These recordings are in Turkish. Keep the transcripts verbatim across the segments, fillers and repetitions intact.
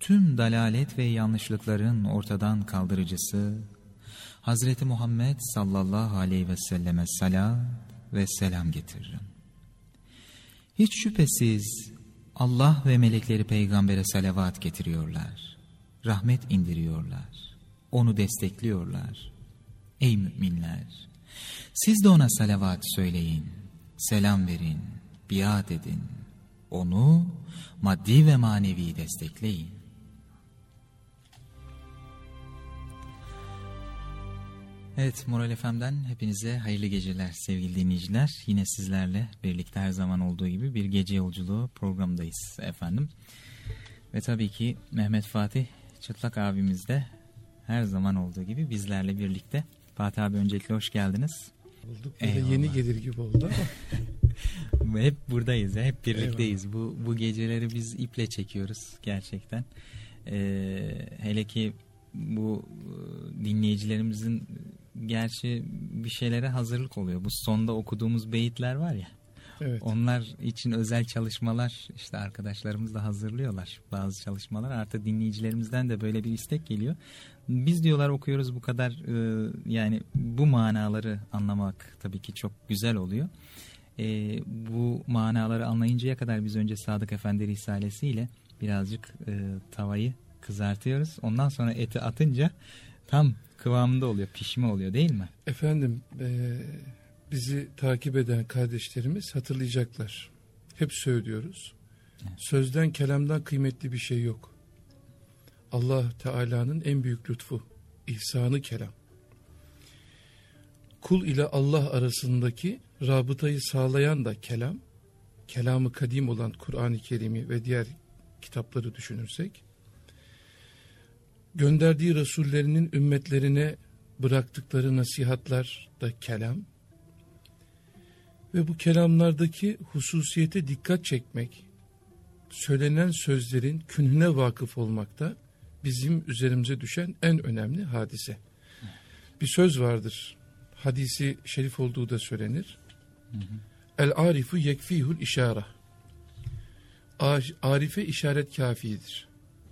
tüm dalalet ve yanlışlıkların ortadan kaldırıcısı Hazreti Muhammed sallallahu aleyhi ve selleme salat ve selam getiririm. Hiç şüphesiz Allah ve melekleri peygambere salavat getiriyorlar, rahmet indiriyorlar, onu destekliyorlar. Ey müminler! Siz de ona salavat söyleyin, selam verin, biat edin, onu maddi ve manevi destekleyin. Evet, Moral F M'den hepinize hayırlı geceler sevgili dinleyiciler. Yine sizlerle birlikte her zaman olduğu gibi bir gece yolculuğu programındayız efendim. Ve tabii ki Mehmet Fatih Çıtlak abimiz de her zaman olduğu gibi bizlerle birlikte. Fatih abi öncelikle hoş geldiniz. Bulduk. Böyle yeni gelir gibi oldu ama. Hep buradayız, hep birlikteyiz. Bu, bu geceleri biz iple çekiyoruz gerçekten. Ee, hele ki bu dinleyicilerimizin gerçi bir şeylere hazırlık oluyor. Bu sonda okuduğumuz beyitler var ya. Evet. Onlar için özel çalışmalar işte arkadaşlarımız da hazırlıyorlar. Bazı çalışmalar artık dinleyicilerimizden de böyle bir istek geliyor. Biz diyorlar okuyoruz bu kadar e, yani bu manaları anlamak tabii ki çok güzel oluyor. E, bu manaları anlayıncaya kadar biz önce Sadık Efendi Risalesi ile birazcık e, tavayı kızartıyoruz. Ondan sonra eti atınca tam kıvamında oluyor, pişme oluyor değil mi? Efendim e, bizi takip eden kardeşlerimiz hatırlayacaklar. Hep söylüyoruz. Evet. Sözden kelamdan kıymetli bir şey yok. Allah Teala'nın en büyük lütfu, ihsanı kelam. Kul ile Allah arasındaki rabıtayı sağlayan da kelam. Kelamı kadim olan Kur'an-ı Kerim'i ve diğer kitapları düşünürsek, gönderdiği Resullerinin ümmetlerine bıraktıkları nasihatler da kelam. Ve bu kelamlardaki hususiyete dikkat çekmek, söylenen sözlerin künhüne vakıf olmak da bizim üzerimize düşen en önemli hadise. Bir söz vardır, hadisi şerif olduğu da söylenir. El-arifu yekfihul işara. Arife işaret kafidir.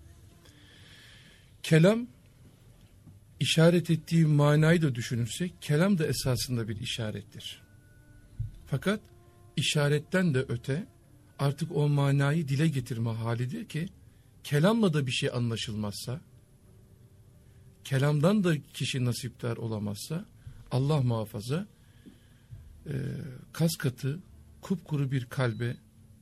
Kelam, işaret ettiği manayı da düşünürsek, kelam da esasında bir işarettir. Fakat işaretten de öte artık o manayı dile getirme halidir ki, kelamla da bir şey anlaşılmazsa, kelamdan da kişi nasipdar olamazsa, Allah muhafaza, e, kas katı, kupkuru bir kalbe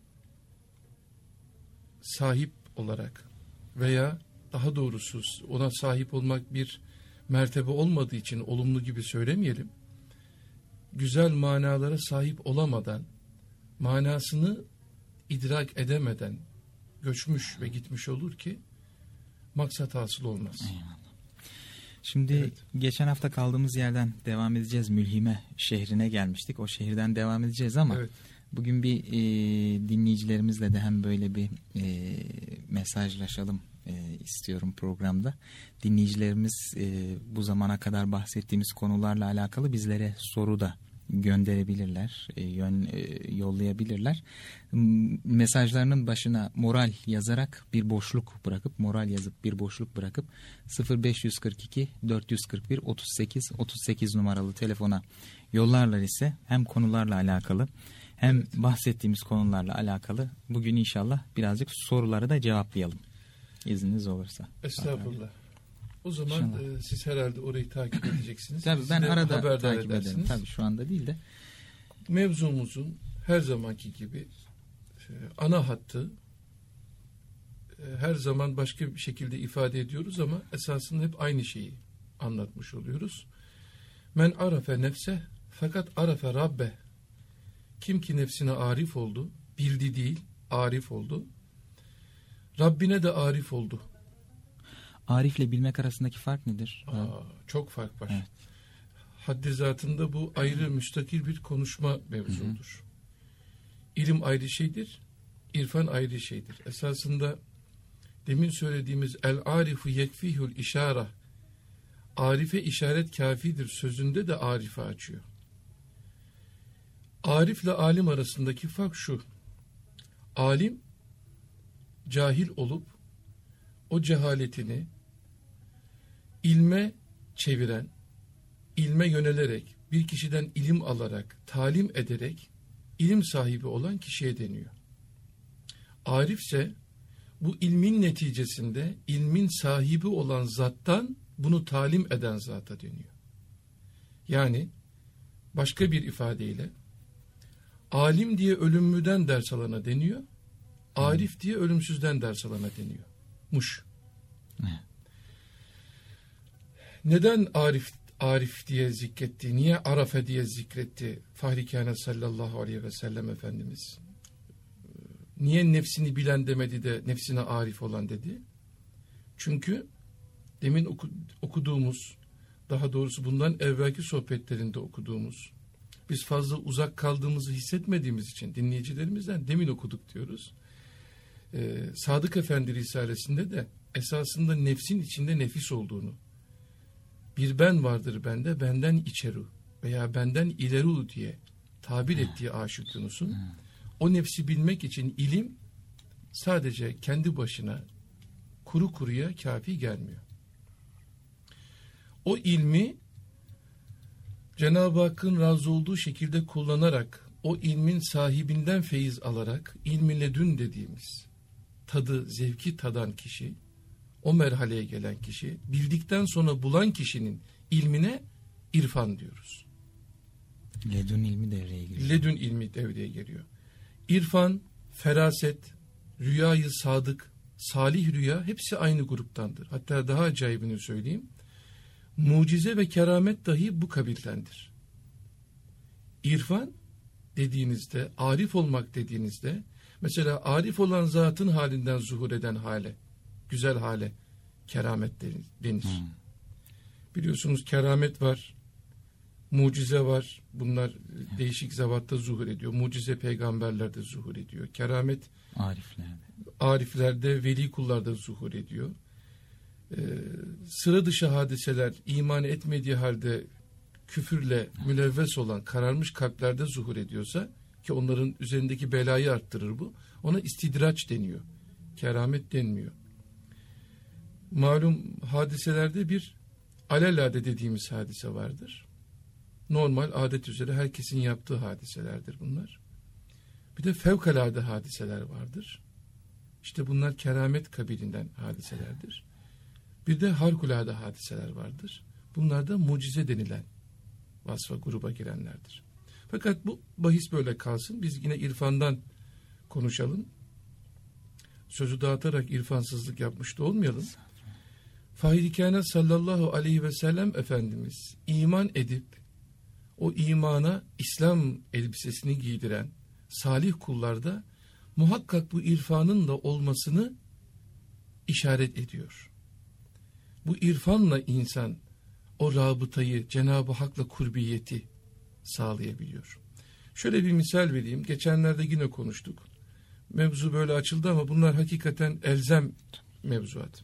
sahip olarak veya daha doğrusu ona sahip olmak bir mertebe olmadığı için olumlu gibi söylemeyelim, güzel manalara sahip olamadan, manasını idrak edemeden göçmüş ve gitmiş olur ki maksat hasıl olmaz. Eyvallah. Şimdi evet. Geçen hafta kaldığımız yerden devam edeceğiz. Mülhime şehrine gelmiştik. O şehirden devam edeceğiz ama evet. Bugün bir e, dinleyicilerimizle de hem böyle bir e, mesajlaşalım e, istiyorum programda. Dinleyicilerimiz e, bu zamana kadar bahsettiğimiz konularla alakalı bizlere soru da gönderebilirler, e, yön e, yollayabilirler. Mesajlarının başına moral yazarak bir boşluk bırakıp, moral yazıp bir boşluk bırakıp sıfır beş yüz kırk iki dört yüz kırk bir otuz sekiz otuz sekiz numaralı telefona yollarlar ise hem konularla alakalı hem evet. bahsettiğimiz konularla alakalı bugün inşallah birazcık soruları da cevaplayalım. İzniniz olursa. Estağfurullah. O zaman e, siz herhalde orayı takip edeceksiniz. Tabii ben arada takip edersiniz. ederim. Tabii şu anda değil de. Mevzumuzun her zamanki gibi e, ana hattı e, her zaman başka bir şekilde ifade ediyoruz ama esasında hep aynı şeyi anlatmış oluyoruz. Men arafe nefse fakat arafe rabbe. Kim ki nefsine arif oldu, bildi değil, arif oldu. Rabbine de arif oldu. Arifle bilmek arasındaki fark nedir? Aa, çok fark var. Evet. Haddi zatında bu ayrı müstakil bir konuşma mevzudur. İlim ayrı şeydir, irfan ayrı şeydir. Esasında demin söylediğimiz el-arifu yekfihul işara, arife işaret kafidir sözünde de arife açıyor. Arifle alim arasındaki fark şu: alim cahil olup o cehaletini ilme çeviren, ilme yönelerek, bir kişiden ilim alarak, talim ederek ilim sahibi olan kişiye deniyor. Arif ise bu ilmin neticesinde ilmin sahibi olan zattan bunu talim eden zata deniyor. Yani başka bir ifadeyle alim diye ölümlüden ders alana deniyor, arif diye ölümsüzden ders alana deniyor. Muş. Ne? Neden arif arif diye zikretti? Niye arafe diye zikretti Fahri Kâinat sallallahu aleyhi ve sellem Efendimiz? Niye nefsini bilen demedi de nefsine arif olan dedi? Çünkü demin oku, okuduğumuz, daha doğrusu bundan evvelki sohbetlerinde okuduğumuz, biz fazla uzak kaldığımızı hissetmediğimiz için dinleyicilerimizden demin okuduk diyoruz. Ee, Sadık Efendi Risalesi'nde de esasında nefsin içinde nefis olduğunu, bir ben vardır bende, benden içeru veya benden ileru diye tabir ettiği Aşık Yunus'un, o nefsi bilmek için ilim sadece kendi başına kuru kuruya kafi gelmiyor. O ilmi Cenab-ı Hakk'ın razı olduğu şekilde kullanarak, o ilmin sahibinden feyiz alarak, ilmi ledün dediğimiz tadı, zevki tadan kişi, o merhaleye gelen kişi, bildikten sonra bulan kişinin ilmine irfan diyoruz. Ledün ilmi devreye giriyor. Ledün ilmi devreye giriyor. İrfan, feraset, rüyayı sadık, salih rüya hepsi aynı gruptandır. Hatta daha acayibini söyleyeyim. Mucize ve keramet dahi bu kabildendir. İrfan dediğinizde, arif olmak dediğinizde, mesela arif olan zatın halinden zuhur eden hale, güzel hale keramet denir. Hmm. Biliyorsunuz keramet var, mucize var. Bunlar hmm. değişik zevatta zuhur ediyor. Mucize peygamberlerde zuhur ediyor. Keramet ariflerde, ariflerde, veli kullarda zuhur ediyor. Ee, sıra dışı hadiseler iman etmediği halde küfürle mülevves olan kararmış kalplerde zuhur ediyorsa, ki onların üzerindeki belayı arttırır bu, ona istidraç deniyor. Keramet denmiyor. Malum hadiselerde bir alelade dediğimiz hadise vardır. Normal adet üzere herkesin yaptığı hadiselerdir bunlar. Bir de fevkalade hadiseler vardır. İşte bunlar keramet kabilinden hadiselerdir. Bir de harikulade hadiseler vardır. Bunlar da mucize denilen vasfa gruba girenlerdir. Fakat bu bahis böyle kalsın. Biz yine irfandan konuşalım. Sözü dağıtarak irfansızlık yapmış da olmayalım. Fahri Kâinat sallallahu aleyhi ve sellem Efendimiz iman edip o imana İslam elbisesini giydiren salih kullarda muhakkak bu irfanın da olmasını işaret ediyor. Bu irfanla insan o rabıtayı, Cenab-ı Hak'la kurbiyeti sağlayabiliyor. Şöyle bir misal vereyim. Geçenlerde yine konuştuk. Mevzu böyle açıldı ama bunlar hakikaten elzem mevzuat.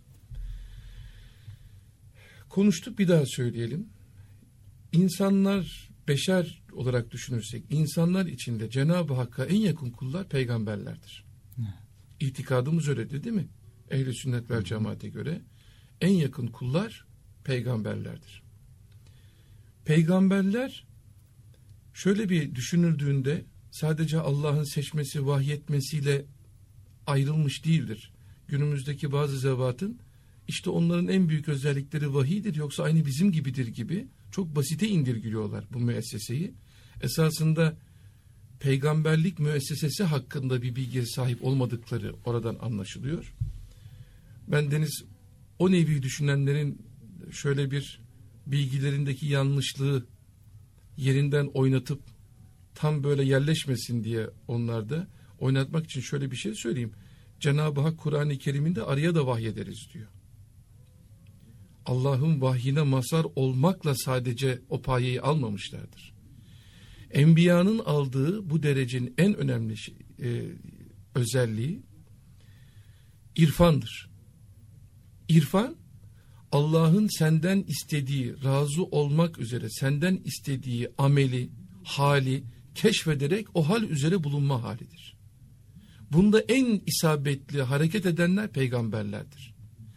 Konuştuk, bir daha söyleyelim. İnsanlar, beşer olarak düşünürsek, insanlar içinde Cenab-ı Hakk'a en yakın kullar peygamberlerdir. Ne? İtikadımız öyledir değil mi? Ehl-i sünnet vel cemaate göre en yakın kullar peygamberlerdir. Peygamberler şöyle bir düşünüldüğünde sadece Allah'ın seçmesi, vahyetmesiyle ayrılmış değildir. Günümüzdeki bazı zevatın işte onların en büyük özellikleri vahiydir, yoksa aynı bizim gibidir gibi çok basite indirgiliyorlar bu müesseseyi. Esasında peygamberlik müessesesi hakkında bir bilgiye sahip olmadıkları oradan anlaşılıyor. Ben deniz o nevi düşünenlerin şöyle bir bilgilerindeki yanlışlığı yerinden oynatıp tam böyle yerleşmesin diye onlarda oynatmak için şöyle bir şey söyleyeyim. Cenab-ı Hak Kur'an-ı Kerim'inde araya da vahyederiz diyor. Allah'ın vahyine mazhar olmakla sadece o payeyi almamışlardır. Enbiyanın aldığı bu derecenin en önemli şey, e, özelliği irfandır. İrfan, Allah'ın senden istediği, razı olmak üzere senden istediği ameli, hali keşfederek o hal üzere bulunma halidir. Bunda en isabetli hareket edenler peygamberlerdir.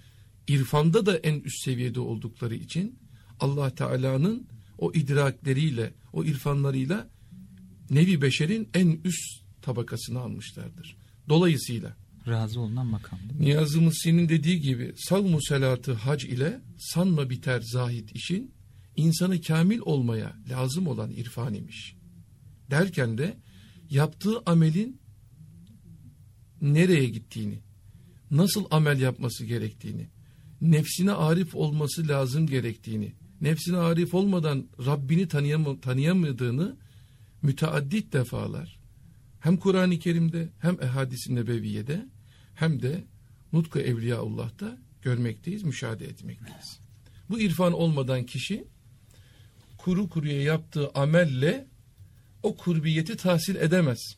irfanda da en üst seviyede oldukları için Allah Teala'nın o idrakleriyle, o irfanlarıyla nevi beşerin en üst tabakasını almışlardır. Dolayısıyla razı olunan makam değil mi? Niyazi Mısri'nin dediği gibi savmu selatı hac ile sanma biter zahit işin, insanı kamil olmaya lazım olan irfan imiş. Derken de yaptığı amelin nereye gittiğini, nasıl amel yapması gerektiğini, nefsine arif olması lazım gerektiğini, nefsine arif olmadan Rabbini tanıyam tanıyamadığını müteaddit defalar hem Kur'an-ı Kerim'de hem Ehadis-i Nebeviye'de hem de Nutku Evliyaullah'ta görmekteyiz, müşahede etmekteyiz. Bu irfan olmadan kişi kuru kuruya yaptığı amelle o kurbiyeti tahsil edemez.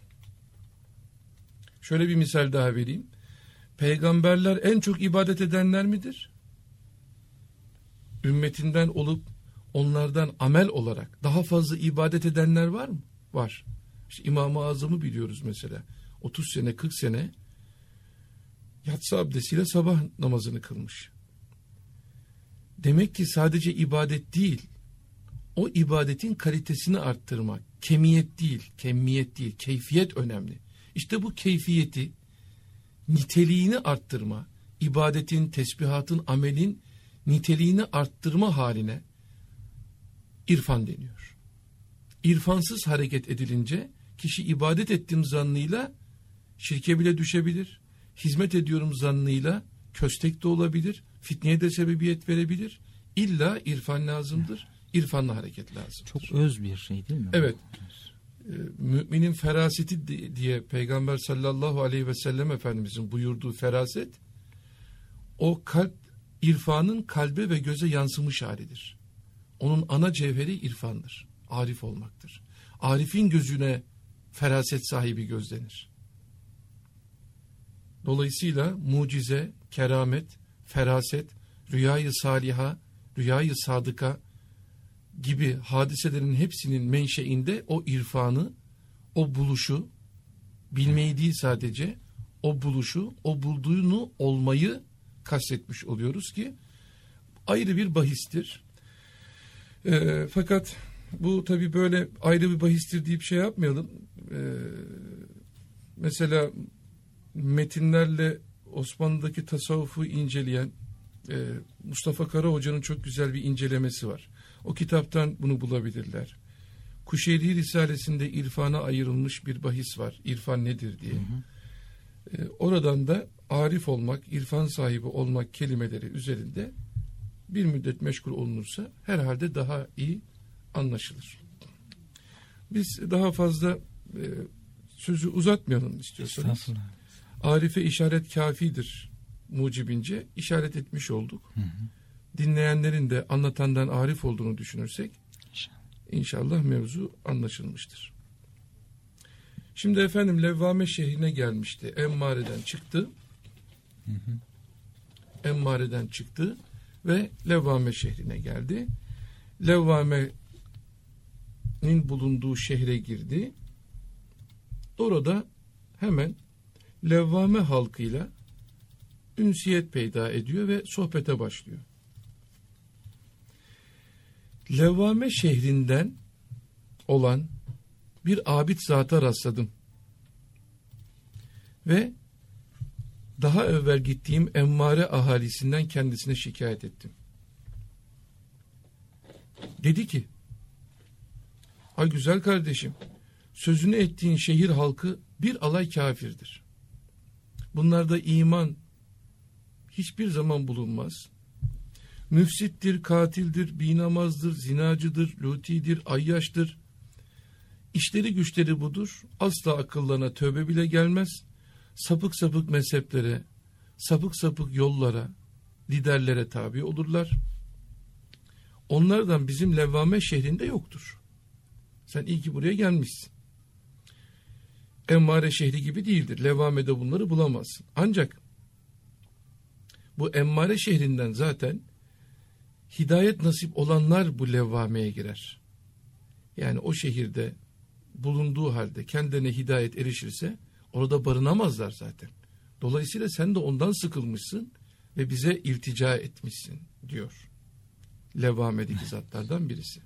Şöyle bir misal daha vereyim. Peygamberler en çok ibadet edenler midir? Ümmetinden olup onlardan amel olarak daha fazla ibadet edenler var mı? Var. İşte İmam-ı Azam'ı biliyoruz mesela. otuz sene, kırk sene yatsı abdestiyle sabah namazını kılmış. Demek ki sadece ibadet değil, o ibadetin kalitesini arttırmak, kemiyet değil, kemmiyet değil, keyfiyet önemli. İşte bu keyfiyeti, niteliğini arttırma, ibadetin, tesbihatın, amelin niteliğini arttırma haline irfan deniyor. İrfansız hareket edilince kişi ibadet ettiğim zannıyla şirke bile düşebilir, hizmet ediyorum zannıyla köstek de olabilir, fitneye de sebebiyet verebilir. İlla irfan lazımdır, irfanla hareket lazımdır. Çok öz bir şey değil mi? Evet. Müminin feraseti diye Peygamber sallallahu aleyhi ve sellem Efendimizin buyurduğu feraset, o kalp irfanın kalbe ve göze yansımış halidir. Onun ana cevheri irfandır, arif olmaktır. Arifin gözüne feraset sahibi göz denir. Dolayısıyla mucize, keramet, feraset, rüyayı saliha, rüyayı sadıka gibi hadiselerin hepsinin menşeinde o irfanı, o buluşu, bilmeyi değil sadece, o buluşu, o bulduğunu olmayı kastetmiş oluyoruz ki ayrı bir bahistir. E, fakat bu tabii böyle ayrı bir bahistir deyip şey yapmayalım. E, mesela metinlerle Osmanlı'daki tasavvufu inceleyen e, Mustafa Kara Hoca'nın çok güzel bir incelemesi var. O kitaptan bunu bulabilirler. Kuşeyri Risalesi'nde irfana ayrılmış bir bahis var. İrfan nedir diye. Hı hı. E, oradan da arif olmak, irfan sahibi olmak kelimeleri üzerinde bir müddet meşgul olunursa herhalde daha iyi anlaşılır. Biz daha fazla e, sözü uzatmayalım istiyorsanız. Arife işaret kafidir mucibince işaret etmiş olduk. Hı hı. Dinleyenlerin de anlatandan arif olduğunu düşünürsek İnşallah. İnşallah mevzu anlaşılmıştır. Şimdi efendim Levvame şehrine gelmişti. Emmare'den çıktı. Hı hı. Emmare'den çıktı ve Levvame şehrine geldi. Levvame'nin bulunduğu şehre girdi. Orada hemen Levvame halkıyla ünsiyet peyda ediyor ve sohbete başlıyor. Levvame şehrinden olan bir abid zata rastladım. Ve daha evvel gittiğim Emmare ahalisinden kendisine şikayet ettim. Dedi ki, ay güzel kardeşim, sözünü ettiğin şehir halkı bir alay kafirdir. Bunlarda iman hiçbir zaman bulunmaz. Müfsittir, katildir, binamazdır, zinacıdır, lutidir, ayyaştır. İşleri güçleri budur. Asla akıllarına tövbe bile gelmez. Sapık sapık mezheplere, sapık sapık yollara, liderlere tabi olurlar. Onlardan bizim Levvame şehrinde yoktur. Sen iyi ki buraya gelmişsin. Emmare şehri gibi değildir. Levvame'de bunları bulamazsın. Ancak bu Emmare şehrinden zaten hidayet nasip olanlar bu Levvame'ye girer. Yani o şehirde bulunduğu halde kendilerine hidayet erişirse orada barınamazlar zaten. Dolayısıyla sen de ondan sıkılmışsın ve bize iltica etmişsin diyor. Levvamedeki zatlardan birisi.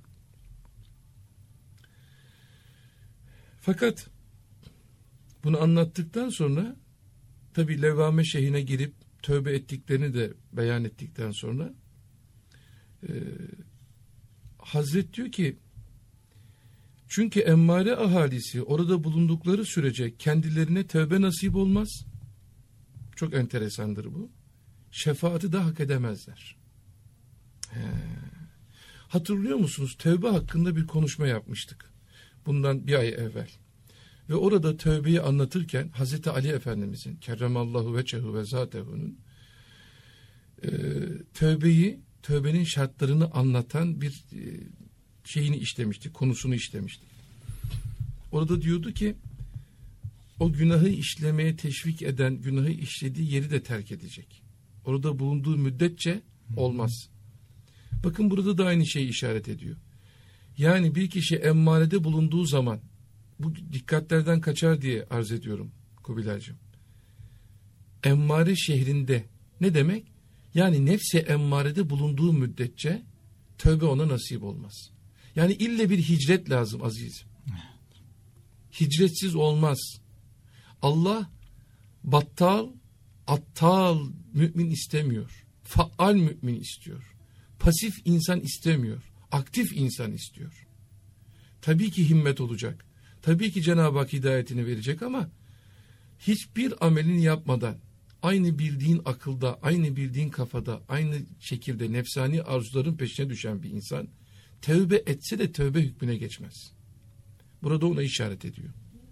Fakat bunu anlattıktan sonra tabi Levvame şeyhine girip tövbe ettiklerini de beyan ettikten sonra e, Hazret diyor ki, çünkü emmare ahalisi orada bulundukları sürece kendilerine tövbe nasip olmaz. Çok enteresandır bu. Şefaati de hak edemezler. He. Hatırlıyor musunuz? Tövbe hakkında bir konuşma yapmıştık. Bundan bir ay evvel. Ve orada tövbeyi anlatırken Hazreti Ali Efendimizin kerremallahu veçhehu ve zatehu'nun e, tövbeyi, tövbenin şartlarını anlatan bir e, şeyini işlemiştik, konusunu işlemiştik. Orada diyordu ki, o günahı işlemeye teşvik eden, günahı işlediği yeri de terk edecek. Orada bulunduğu müddetçe olmaz. Bakın burada da aynı şeyi işaret ediyor. Yani bir kişi emmarede bulunduğu zaman, bu dikkatlerden kaçar diye arz ediyorum Kubilaycığım. Emmare şehrinde ne demek? Yani nefsi emmarede bulunduğu müddetçe tövbe ona nasip olmaz. Yani ille bir hicret lazım azizim. Hicretsiz olmaz. Allah battal, attal mümin istemiyor. Faal mümin istiyor. Pasif insan istemiyor. Aktif insan istiyor. Tabii ki himmet olacak. Tabii ki Cenab-ı Hak hidayetini verecek ama hiçbir amelini yapmadan aynı bildiğin akılda, aynı bildiğin kafada, aynı şekilde nefsani arzuların peşine düşen bir insan tövbe etse de tövbe hükmüne geçmez. Burada ona işaret ediyor.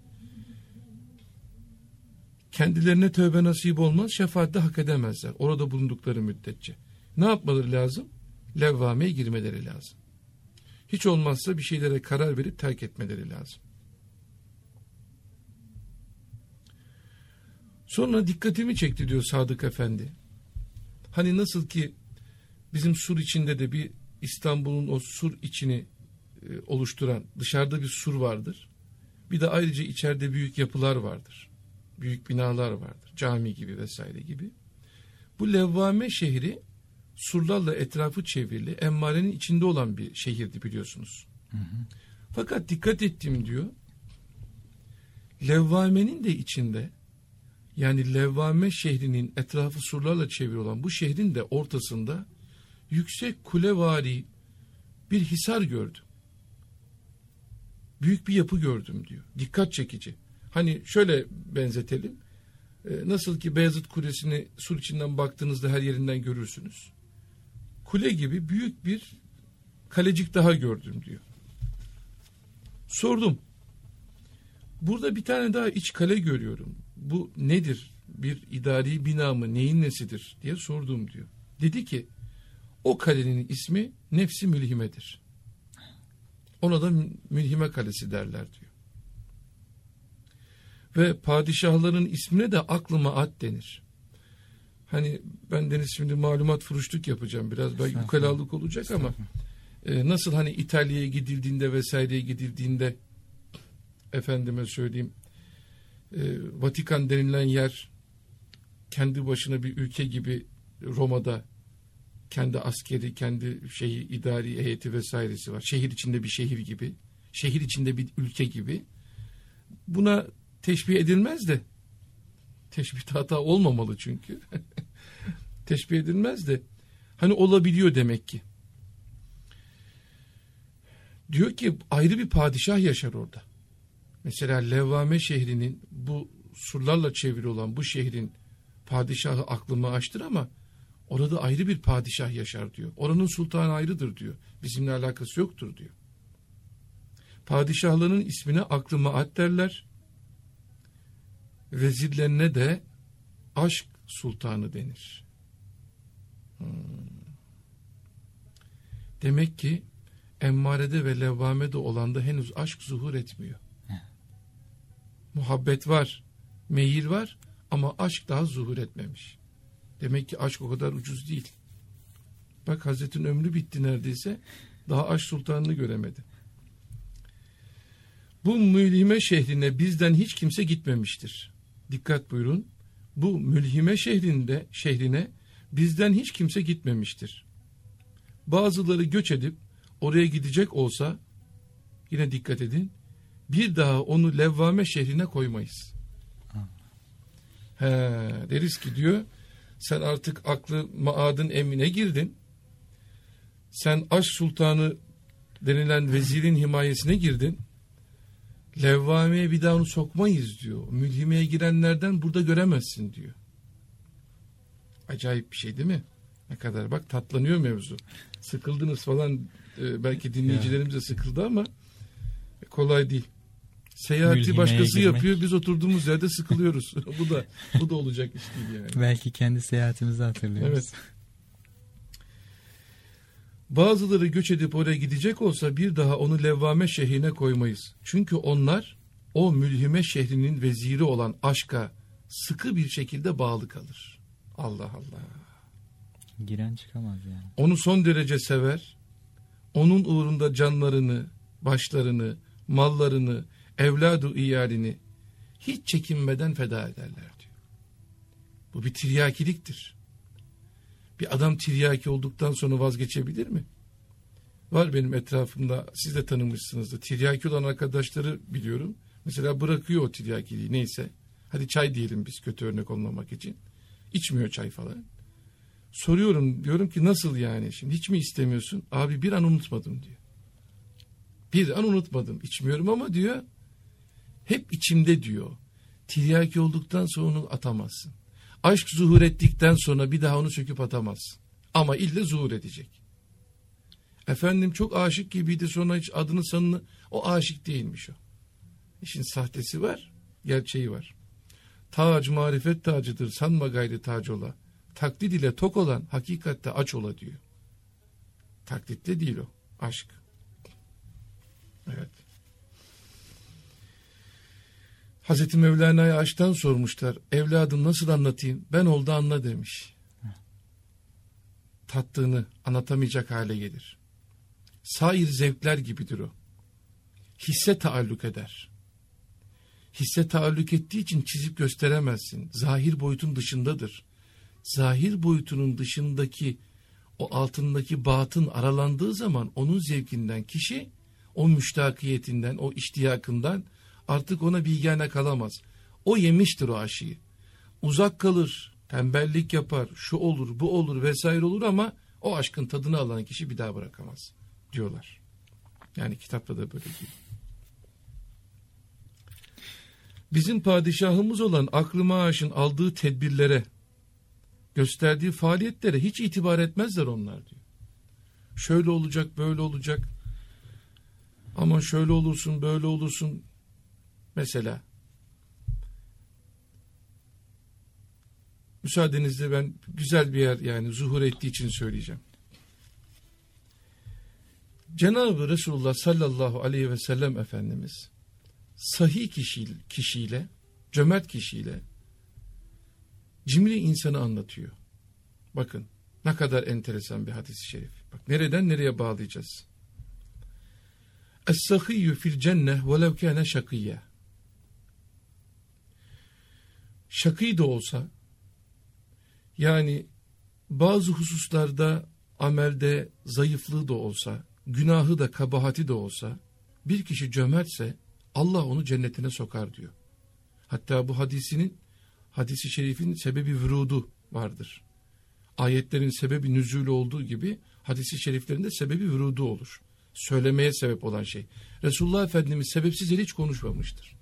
Kendilerine tövbe nasip olmaz, şefaatte hak edemezler. Orada bulundukları müddetçe. Ne yapmaları lazım? Levvameye girmeleri lazım. Hiç olmazsa bir şeylere karar verip terk etmeleri lazım. Sonra dikkatimi çekti diyor Sadık Efendi. Hani nasıl ki bizim sur içinde de bir İstanbul'un o sur içini e, oluşturan dışarıda bir sur vardır. Bir de ayrıca içeride büyük yapılar vardır. Büyük binalar vardır. Cami gibi vesaire gibi. Bu Levvame şehri surlarla etrafı çevrili, emmarenin içinde olan bir şehirdi biliyorsunuz. Hı hı. Fakat dikkat ettim diyor. Levvame'nin de içinde, yani Levvame şehrinin etrafı surlarla çevrili olan bu şehrin de ortasında yüksek kulevari bir hisar gördüm. Büyük bir yapı gördüm diyor. Dikkat çekici. Hani şöyle benzetelim. Nasıl ki Beyazıt Kulesi'ni sur içinden baktığınızda her yerinden görürsünüz. Kule gibi büyük bir kalecik daha gördüm diyor. Sordum. Burada bir tane daha iç kale görüyorum. Bu nedir? Bir idari bina mı? Neyin nesidir? Diye sordum diyor. Dedi ki o kalenin ismi Nefsi Mülhime'dir. Ona da Mülhime Kalesi derler diyor. Ve padişahların ismine de aklıma at denir. Hani ben deniz şimdi malumat furuşluk yapacağım. Biraz belki ukalalık olacak ama e, nasıl hani İtalya'ya gidildiğinde vesaireye gidildiğinde efendime söyleyeyim e, Vatikan denilen yer kendi başına bir ülke gibi Roma'da kendi askeri, kendi şeyi, idari heyeti vesairesi var. Şehir içinde bir şehir gibi. Şehir içinde bir ülke gibi. Buna teşbih edilmez de teşbih hata olmamalı çünkü. Teşbih edilmez de hani olabiliyor demek ki. Diyor ki ayrı bir padişah yaşar orada. Mesela Levvame şehrinin bu surlarla çevrili olan bu şehrin padişahı aklımı açtır ama orada ayrı bir padişah yaşar diyor. Oranın sultanı ayrıdır diyor. Bizimle alakası yoktur diyor. Padişahların ismine aklıma at derler. Vezirlerine de aşk sultanı denir. Hmm. Demek ki emmarede ve levvamede olanda henüz aşk zuhur etmiyor. Muhabbet var, meyil var ama aşk daha zuhur etmemiş. Demek ki aşk o kadar ucuz değil. Bak Hazret'in ömrü bitti neredeyse. Daha aşk sultanını göremedi. Bu Mülhime şehrine bizden hiç kimse gitmemiştir. Dikkat buyurun. Bu Mülhime şehrinde şehrine bizden hiç kimse gitmemiştir. Bazıları göç edip oraya gidecek olsa, yine dikkat edin, bir daha onu Levvame şehrine koymayız. He, deriz ki diyor, sen artık aklı maadın emrine girdin. Sen aşk sultanı denilen vezirin himayesine girdin. Levvame'ye bir daha onu sokmayız diyor. Mülhimeye girenlerden burada göremezsin diyor. Acayip bir şey değil mi? Ne kadar bak tatlanıyor mevzu. Sıkıldınız falan, e, belki dinleyicilerimiz de sıkıldı ama kolay değil. Seyahati Mülhimeye başkası girmek. Yapıyor, biz oturduğumuz yerde sıkılıyoruz. bu da bu da olacak iş değil yani. Belki kendi seyahatimizi hatırlıyoruz. Evet. Bazıları göç edip oraya gidecek olsa bir daha onu Levvame şehrine koymayız. Çünkü onlar o mülhime şehrinin veziri olan aşka sıkı bir şekilde bağlı kalır. Allah Allah. Giren çıkamaz yani. Onu son derece sever. Onun uğrunda canlarını, başlarını, mallarını, evladu iyalini hiç çekinmeden feda ederler diyor. Bu bir tiryakiliktir. Bir adam tiryaki olduktan sonra vazgeçebilir mi? Var benim etrafımda, siz de tanımışsınızdır. Tiryaki olan arkadaşları biliyorum. Mesela bırakıyor o tiryakiliği, neyse. Hadi çay diyelim biz, kötü örnek olmamak için. İçmiyor çay falan. Soruyorum, diyorum ki nasıl yani şimdi, hiç mi istemiyorsun? Abi bir an unutmadım diyor. Bir an unutmadım, içmiyorum ama diyor, hep içimde diyor. Tiryaki olduktan sonra onu atamazsın. Aşk zuhur ettikten sonra bir daha onu söküp atamazsın. Ama ille zuhur edecek. Efendim çok aşık gibiydi, sonra hiç adını sanını, o aşık değilmiş o. İşin sahtesi var, gerçeği var. Tac marifet tacıdır, sanma gayri tac ola. Taklit ile tok olan hakikatte aç ola diyor. Taklitle değil o, aşk. Evet. Hazreti Mevlana'ya aşktan sormuşlar. Evladım nasıl anlatayım? Ben oldu anla demiş. Tattığını anlatamayacak hale gelir. Sair zevkler gibidir o. Hisse taalluk eder. Hisse taalluk ettiği için çizip gösteremezsin. Zahir boyutun dışındadır. Zahir boyutunun dışındaki o altındaki batın aralandığı zaman onun zevkinden kişi, o müştakiyetinden, o iştiyakından artık ona bilgâne kalamaz. O yemiştir o aşıyı. Uzak kalır, tembellik yapar, şu olur, bu olur vesaire olur ama o aşkın tadını alan kişi bir daha bırakamaz diyorlar. Yani kitapta da böyle değil. Bizim padişahımız olan Aklı Maaş'ın aldığı tedbirlere, gösterdiği faaliyetlere hiç itibar etmezler onlar diyor. Şöyle olacak, böyle olacak. Aman şöyle olursun, böyle olursun. Mesela müsaadenizle ben güzel bir yer, yani zuhur ettiği için söyleyeceğim. Cenab-ı Resulullah sallallahu aleyhi ve sellem Efendimiz sahih kişiyle, kişiyle, cömert kişiyle cimri insanı anlatıyor. Bakın ne kadar enteresan bir hadis-i şerif. Bak nereden nereye bağlayacağız. Es-sahiyyü fil cenneh velev kâne şakiyye. Şakî de olsa, yani bazı hususlarda amelde zayıflığı da olsa, günahı da kabahati de olsa, bir kişi cömertse Allah onu cennetine sokar diyor. Hatta bu hadisinin, hadisi şerifin sebebi vürudu vardır. Ayetlerin sebebi nüzulü olduğu gibi hadisi şeriflerinde sebebi vürudu olur. Söylemeye sebep olan şey. Resulullah Efendimiz sebepsiz yere hiç konuşmamıştır.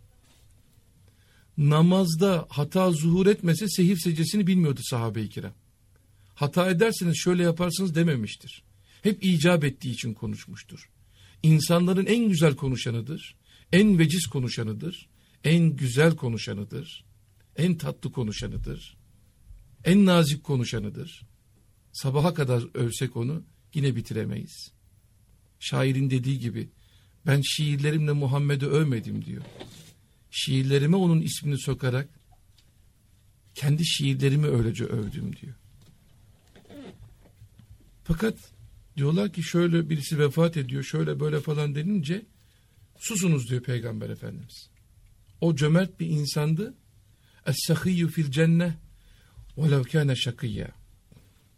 Namazda hata zuhur etmese sehif secdesini bilmiyordu sahabe-i kiram. Hata ederseniz şöyle yaparsınız dememiştir. Hep icap ettiği için konuşmuştur. İnsanların en güzel konuşanıdır, en veciz konuşanıdır, en güzel konuşanıdır, en tatlı konuşanıdır, en nazik konuşanıdır. Sabaha kadar övsek onu yine bitiremeyiz. Şairin dediği gibi, ben şiirlerimle Muhammed'i övmedim diyor. Şiirlerime onun ismini sokarak kendi şiirlerimi öylece övdüm diyor. Fakat diyorlar ki şöyle birisi vefat ediyor, şöyle böyle falan denince susunuz diyor Peygamber Efendimiz. O cömert bir insandı. Es-sahiyyü fil cenneh velev kâne şakiyya.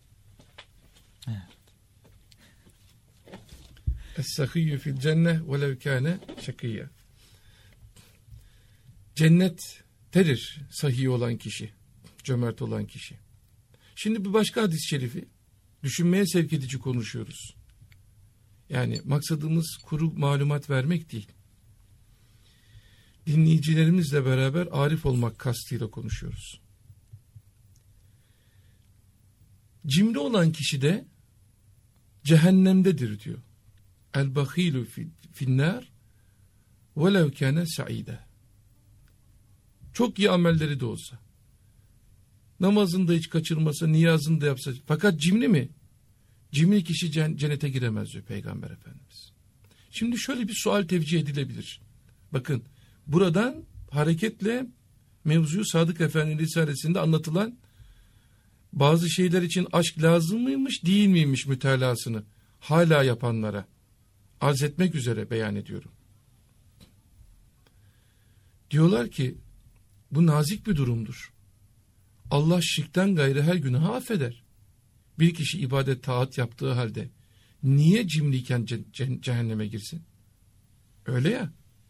Es-sahiyyü fil cenneh velev kâne şakiyye. Cennettedir sahi olan kişi, cömert olan kişi. Şimdi bir başka hadis-i şerifi düşünmeye sevk edici konuşuyoruz. Yani maksadımız kuru malumat vermek değil. Dinleyicilerimizle beraber arif olmak kastıyla konuşuyoruz. Cimri olan kişi de cehennemdedir diyor. El-bahilu finnâr velev kâne sa'ide. Çok iyi amelleri de olsa, namazını da hiç kaçırmasa, niyazını da yapsa, fakat cimri mi? Cimri kişi cennete giremez diyor Peygamber Efendimiz. Şimdi şöyle bir sual tevcih edilebilir. Bakın, buradan hareketle mevzuyu Sadık Efendi Risalesi'nde anlatılan bazı şeyler için aşk lazım mıymış, değil miymiş mütalasını hala yapanlara arz etmek üzere beyan ediyorum. Diyorlar ki, bu nazik bir durumdur. Allah şirkten gayrı her günahı affeder. Bir kişi ibadet taat yaptığı halde niye cimriyken ce- ce- cehenneme girsin? Öyle ya.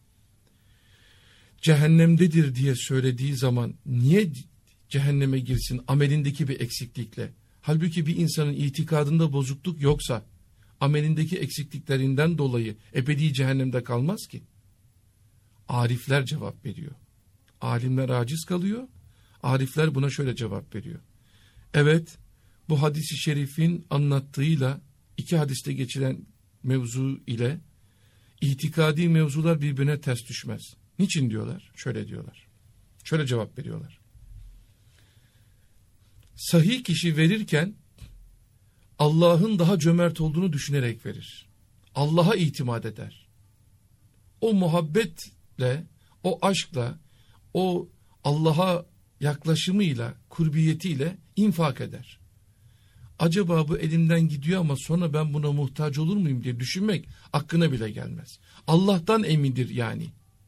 Cehennemdedir diye söylediği zaman niye cehenneme girsin amelindeki bir eksiklikle? Halbuki bir insanın itikadında bozukluk yoksa amelindeki eksikliklerinden dolayı ebedi cehennemde kalmaz ki. Arifler cevap veriyor. Alimler aciz kalıyor. Arifler buna şöyle cevap veriyor. Evet, bu hadis-i şerifin anlattığıyla iki hadiste geçilen mevzu ile itikadi mevzular birbirine ters düşmez. Niçin diyorlar? Şöyle diyorlar. Şöyle cevap veriyorlar. Sahih kişi verirken Allah'ın daha cömert olduğunu düşünerek verir. Allah'a itimat eder. O muhabbetle, o aşkla, o Allah'a yaklaşımıyla, kurbiyetiyle infak eder. Acaba bu elimden gidiyor ama sonra ben buna muhtaç olur muyum diye düşünmek aklına bile gelmez. Allah'tan emindir yani.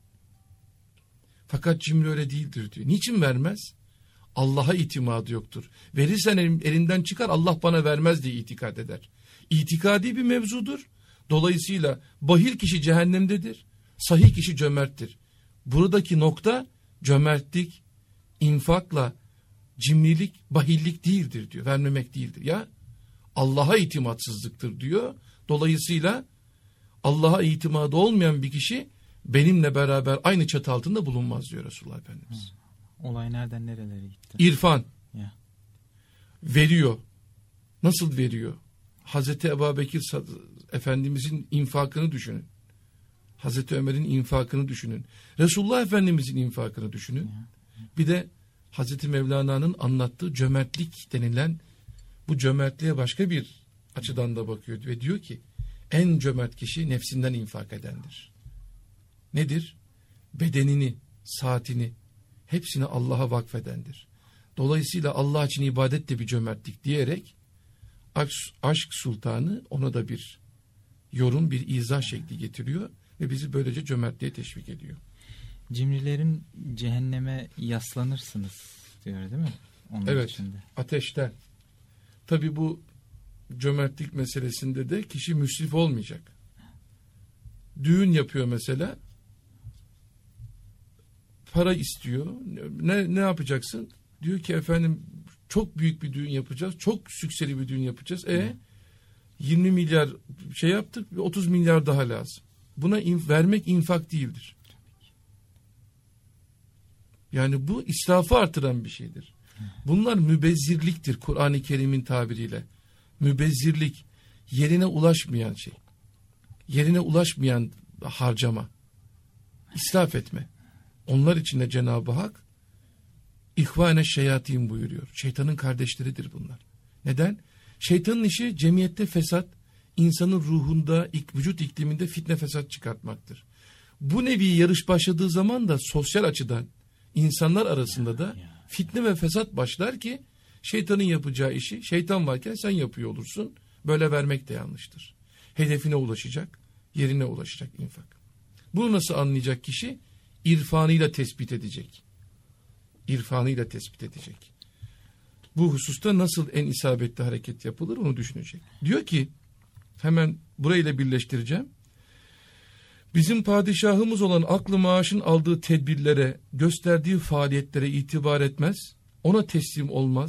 Fakat cimri öyle değildir diyor. Niçin vermez? Allah'a itimadı yoktur. Verirsen elinden çıkar, Allah bana vermez diye itikad eder. İtikadi bir mevzudur. Dolayısıyla bahil kişi cehennemdedir. Sahih kişi cömerttir. Buradaki nokta cömertlik, infakla cimrilik, bahillik değildir diyor. Vermemek değildir. Ya Allah'a itimatsızlıktır diyor. Dolayısıyla Allah'a itimadı olmayan bir kişi benimle beraber aynı çatı altında bulunmaz diyor Resulullah Efendimiz. Hı. Olay nereden nerelere gitti? İrfan. Ya. Veriyor. Nasıl veriyor? Hazreti Ebubekir Efendimizin infakını düşünün. Hazreti Ömer'in infakını düşünün. Resulullah Efendimizin infakını düşünün. Ya. Bir de Hazreti Mevlana'nın anlattığı cömertlik denilen bu cömertliğe başka bir açıdan da bakıyor ve diyor ki en cömert kişi nefsinden infak edendir. Nedir? Bedenini, saatini, hepsini Allah'a vakfedendir. Dolayısıyla Allah için ibadet de bir cömertlik diyerek aşk sultanı ona da bir yorum, bir izah şekli getiriyor ve bizi böylece cömertliğe teşvik ediyor. Cimrilerin cehenneme yaslanırsınız diyor değil mi? Onun evet, içinde. Ateşten. Tabi bu cömertlik meselesinde de kişi müsrif olmayacak. Düğün yapıyor mesela. Para istiyor. Ne, ne yapacaksın? Diyor ki efendim çok büyük bir düğün yapacağız. Çok sükseli bir düğün yapacağız. E Hı. yirmi milyar şey yaptık. otuz milyar daha lazım. Buna inf- vermek infak değildir. Yani bu israfı artıran bir şeydir. Bunlar mübezzirliktir Kur'an-ı Kerim'in tabiriyle. Mübezzirlik, yerine ulaşmayan şey. Yerine ulaşmayan harcama. İsraf etme. Onlar için de Cenab-ı Hak İhvane şeyatin buyuruyor. Şeytanın kardeşleridir bunlar. Neden? Şeytanın işi cemiyette fesat, insanın ruhunda, vücut ikliminde fitne fesat çıkartmaktır. Bu nevi yarış başladığı zaman da sosyal açıdan insanlar arasında da fitne ve fesat başlar ki şeytanın yapacağı işi şeytan varken sen yapıyor olursun. Böyle vermek de yanlıştır. Hedefine ulaşacak, yerine ulaşacak infak. Bunu nasıl anlayacak kişi? İrfanıyla tespit edecek. İrfanıyla tespit edecek. Bu hususta nasıl en isabetli hareket yapılır onu düşünecek. Diyor ki hemen burayla birleştireceğim. Bizim padişahımız olan Aklı Maaş'ın aldığı tedbirlere, gösterdiği faaliyetlere itibar etmez, ona teslim olmaz.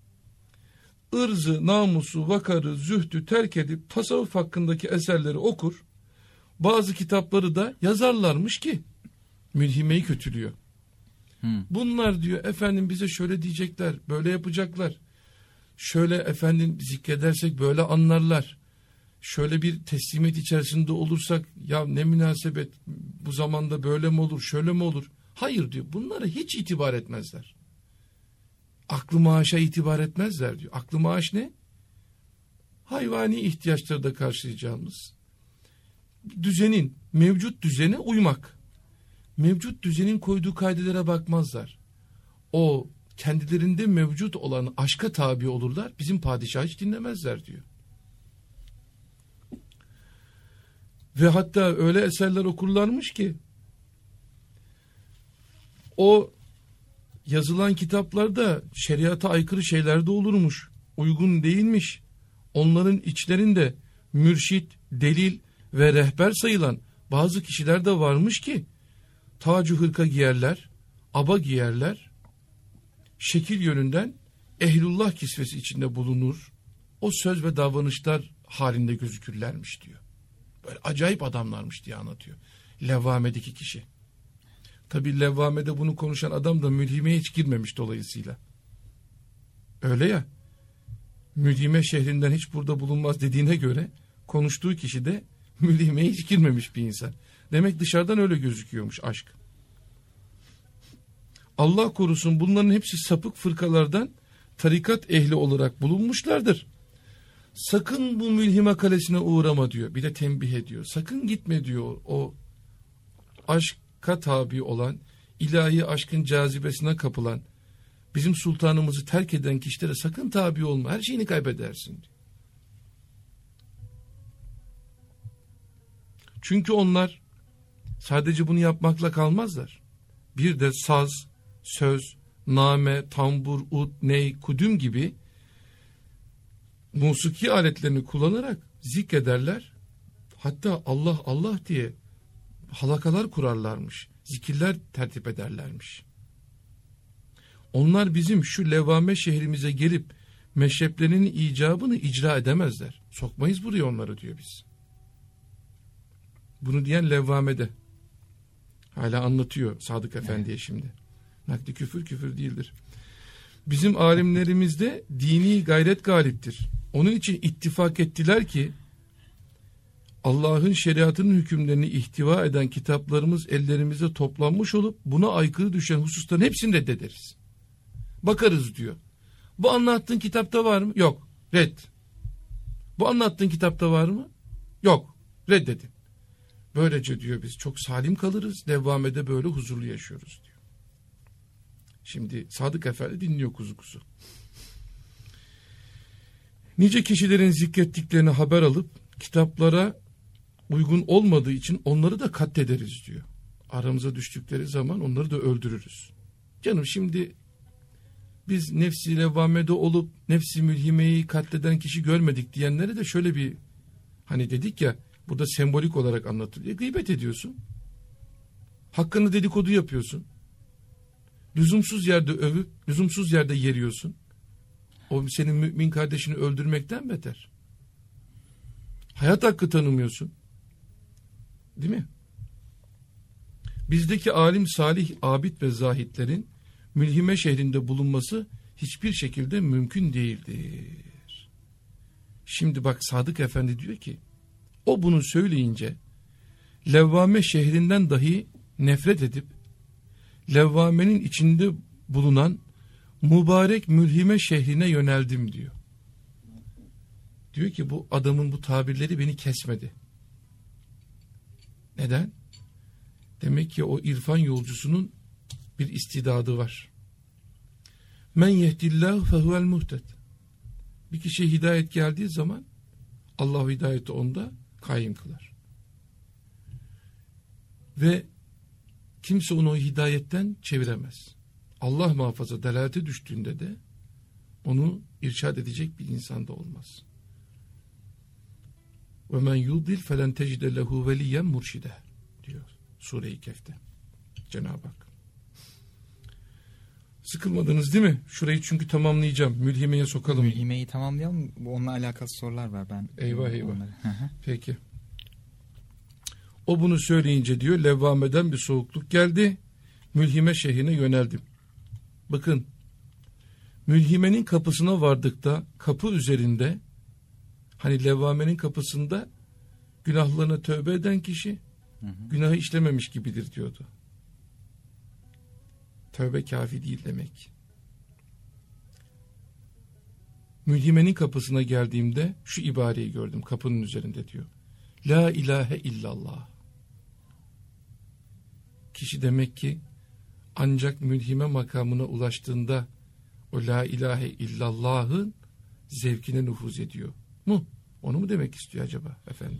Irzı, namusu, vakarı, zühdü terk edip tasavvuf hakkındaki eserleri okur. Bazı kitapları da yazarlarmış ki mülhimeyi kötülüyor. Hmm. Bunlar diyor efendim bize şöyle diyecekler, böyle yapacaklar. Şöyle efendim zikredersek böyle anlarlar. Şöyle bir teslimiyet içerisinde olursak ya ne münasebet, bu zamanda böyle mi olur, şöyle mi olur? Hayır diyor, bunlara hiç itibar etmezler. Aklı maaşa itibar etmezler diyor. Aklı maaş ne? Hayvani ihtiyaçları da karşılayacağımız düzenin, mevcut düzene uymak. Mevcut düzenin koyduğu kaidelere bakmazlar. O kendilerinde mevcut olan aşka tabi olurlar. Bizim padişahı hiç dinlemezler diyor. Ve hatta öyle eserler okurlarmış ki o yazılan kitaplarda şeriata aykırı şeyler de olurmuş. Uygun değilmiş. Onların içlerinde mürşit, delil ve rehber sayılan bazı kişiler de varmış ki tacı hırka giyerler, aba giyerler, şekil yönünden ehlullah kisvesi içinde bulunur, o söz ve davranışlar halinde gözükürlermiş diyor. Böyle acayip adamlarmış diye anlatıyor Levvame'deki kişi. Tabi Levvame'de bunu konuşan adam da mülhimeye hiç girmemiş dolayısıyla. Öyle ya, mülhime şehrinden hiç burada bulunmaz dediğine göre konuştuğu kişi de mülhimeye hiç girmemiş bir insan. Demek dışarıdan öyle gözüküyormuş aşk. Allah korusun, bunların hepsi sapık fırkalardan tarikat ehli olarak bulunmuşlardır. Sakın bu mülhime kalesine uğrama diyor. Bir de tembih ediyor. Sakın gitme diyor. O aşka tabi olan, ilahi aşkın cazibesine kapılan, bizim sultanımızı terk eden kişilere sakın tabi olma. Her şeyini kaybedersin diyor. Çünkü onlar sadece bunu yapmakla kalmazlar. Bir de saz, söz, name, tambur, ud, ney, kudüm gibi musiki aletlerini kullanarak zikrederler. Hatta Allah Allah diye halakalar kurarlarmış. Zikirler tertip ederlermiş. Onlar bizim şu Levvame şehrimize gelip meşreplerinin icabını icra edemezler. Sokmayız buraya onları diyor biz. Bunu diyen Levvame'de. Hala anlatıyor Sadık Efendi'ye şimdi. Nakli küfür küfür değildir. Bizim alimlerimizde dini gayret galiptir. Onun için ittifak ettiler ki Allah'ın şeriatının hükümlerini ihtiva eden kitaplarımız ellerimizde toplanmış olup buna aykırı düşen hususların hepsini reddederiz. Bakarız diyor. Bu anlattığın kitapta var mı? Yok. Red. Bu anlattığın kitapta var mı? Yok. Reddedin. Böylece diyor biz çok salim kalırız. Devamede böyle huzurlu yaşıyoruz diyor. Şimdi Sadık Efendi dinliyor kuzu kuzu. Nice kişilerin zikrettiklerini haber alıp kitaplara uygun olmadığı için onları da katlederiz diyor. Aramıza düştükleri zaman onları da öldürürüz. Canım şimdi biz nefsi levvamede olup nefsi mülhimeyi katleden kişi görmedik diyenlere de şöyle bir, hani dedik ya, burada sembolik olarak anlatılıyor. Gıybet ediyorsun. Hakkını dedikodu yapıyorsun. Lüzumsuz yerde övüp lüzumsuz yerde yeriyorsun. O senin mümin kardeşini öldürmekten beter. Hayat hakkı tanımıyorsun. Değil mi? Bizdeki alim, salih, abid ve zahitlerin mülhime şehrinde bulunması hiçbir şekilde mümkün değildir. Şimdi bak Sadık Efendi diyor ki, o bunu söyleyince Levvame şehrinden dahi nefret edip Levvame'nin içinde bulunan mübarek mülhime şehrine yöneldim diyor. Diyor ki bu adamın bu tabirleri beni kesmedi. Neden? Demek ki o irfan yolcusunun bir istidadı var. Men yehdillahu fehuvel muhted. Bir kişiye hidayet geldiği zaman Allah hidayeti onda kaim kılar. Ve kimse onu o hidayetten çeviremez. Allah muhafaza delalete düştüğünde de onu irşad edecek bir insan da olmaz. Ve men yudil felen tecide lehu veliyen murşide diyor Sure-i Kehf'te Cenab-ı Hak. Sıkılmadınız değil mi? Şurayı çünkü tamamlayacağım. Mülhimeye sokalım. Mülhimeyi tamamlayalım. Onunla alakalı sorular var. Ben eyvah eyvah. Peki. O bunu söyleyince diyor, levvameden bir soğukluk geldi. Mülhime şehrine yöneldim. Bakın. Mülhimenin kapısına vardıkta kapı üzerinde, hani levvamenin kapısında günahlarına tövbe eden kişi hı hı. günahı işlememiş gibidir diyordu. Tövbe kafi değil demek. Mülhimenin kapısına geldiğimde şu ibareyi gördüm kapının üzerinde diyor. La ilahe illallah. Kişi demek ki ancak mülhime makamına ulaştığında o la ilahe illallah'ın zevkine nüfuz ediyor mu? Onu mu demek istiyor acaba efendi?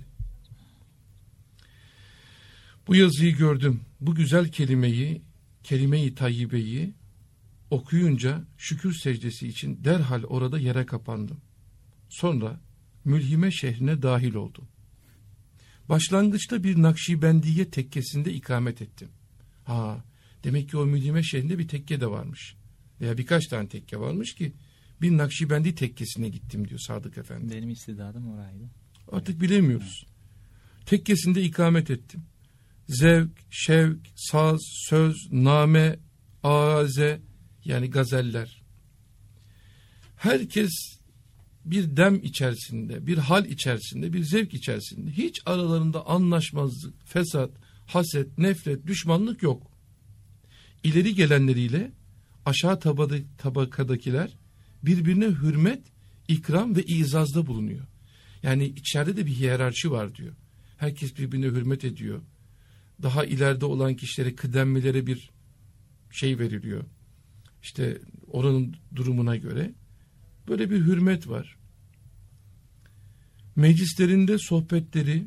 Bu yazıyı gördüm. Bu güzel kelimeyi, kelime-i tayyibeyi okuyunca şükür secdesi için derhal orada yere kapandım. Sonra Mülhime şehrine dahil oldum. Başlangıçta bir Nakşibendiye tekkesinde ikamet ettim. Ha, demek ki o Mülhime şehrinde bir tekke de varmış. Veya birkaç tane tekke varmış ki bir Nakşibendi tekkesine gittim diyor Sadık Efendi. Benim istidadım oraydı. Artık evet. bilemiyoruz. Evet. Tekkesinde ikamet ettim. Zevk, şevk, saz, söz, name, ağaze yani gazeller. Herkes bir dem içerisinde, bir hal içerisinde, bir zevk içerisinde. Hiç aralarında anlaşmazlık, fesat, haset, nefret, düşmanlık yok. İleri gelenleriyle aşağı tabakadakiler birbirine hürmet, ikram ve izazda bulunuyor. Yani içeride de bir hiyerarşi var diyor. Herkes birbirine hürmet ediyor. Daha ileride olan kişilere, kıdemlilere bir şey veriliyor. İşte oranın durumuna göre. Böyle bir hürmet var. Meclislerinde sohbetleri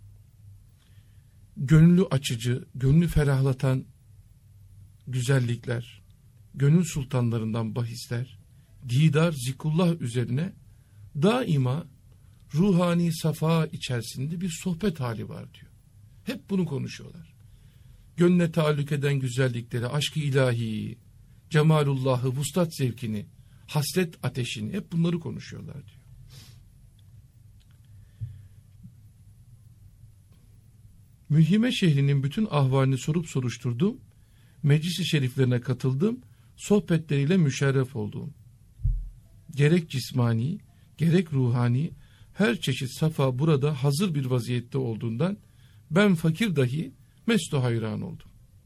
gönlü açıcı, gönlü ferahlatan güzellikler, gönül sultanlarından bahisler, didar, zikrullah üzerine daima ruhani safa içerisinde bir sohbet hali var diyor. Hep bunu konuşuyorlar. Gönle taalluk eden güzellikleri, aşk-ı ilahiyi, cemalullahı, vuslat zevkini, hasret ateşini, hep bunları konuşuyorlar diyor. Mülhime şehrinin bütün ahvalini sorup soruşturdum. Meclis-i şeriflerine katıldım. Sohbetleriyle müşerref oldum. Gerek cismani, gerek ruhani, her çeşit safa burada hazır bir vaziyette olduğundan ben fakir dahi mesto hayran oldum.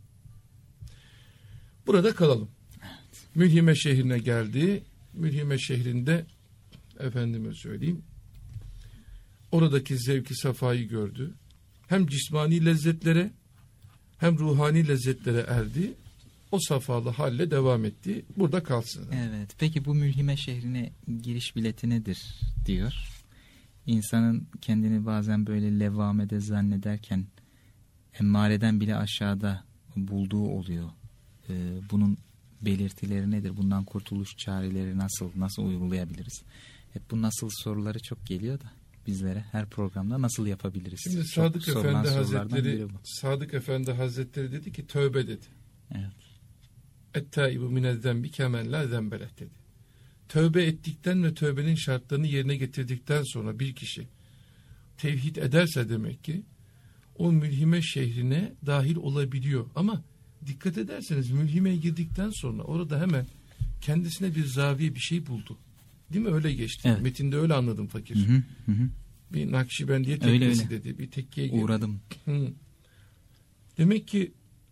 Burada kalalım. Evet. Mülhime şehrine geldi. Mülhime şehrinde efendime söyleyeyim oradaki zevki safayı gördü. Hem cismani lezzetlere hem ruhani lezzetlere erdi. O safalı halle devam etti. Burada kalsın. Evet. Peki bu Mülhime şehrine giriş bileti nedir diyor. İnsanın kendini bazen böyle levvamede zannederken emmareden bile aşağıda bulduğu oluyor. Ee, bunun belirtileri nedir? Bundan kurtuluş çareleri nasıl? Nasıl uygulayabiliriz? Hep bu nasıl soruları çok geliyor da bizlere her programda nasıl yapabiliriz? Şimdi Sadık çok Efendi Hazretleri Sadık Efendi Hazretleri dedi ki tövbe dedi. Evet. Et-taibu minez-zembi kemen la zembeleh dedi. Tövbe ettikten ve tövbenin şartlarını yerine getirdikten sonra bir kişi tevhid ederse demek ki o mülhime şehrine dahil olabiliyor. Ama dikkat ederseniz mülhimeye girdikten sonra orada hemen kendisine bir zaviye bir şey buldu. Değil mi? Öyle geçti. Evet. Metinde öyle anladım fakir. Hı hı, hı. Bir Nakşibendiye tekkesi dedi. Bir tekkiye girdi. Uğradım. Hı. Demek ki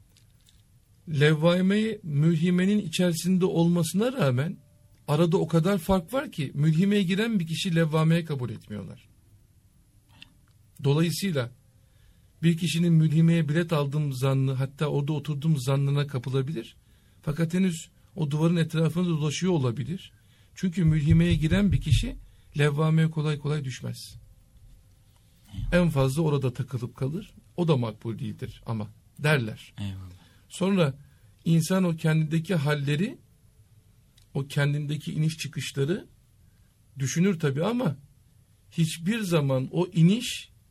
levvame mülhimenin içerisinde olmasına rağmen arada o kadar fark var ki mülhimeye giren bir kişi levvameye kabul etmiyorlar. Dolayısıyla bir kişinin mülhimeye bilet aldığım zannı, hatta orada oturduğum zannına kapılabilir. Fakat henüz o duvarın etrafında dolaşıyor olabilir. Çünkü mülhimeye giren bir kişi levvameye kolay kolay düşmez. En fazla orada takılıp kalır. O da makbul değildir ama derler. Eyvallah. Sonra insan o kendindeki halleri, o kendindeki iniş çıkışları düşünür tabii ama hiçbir zaman o iniş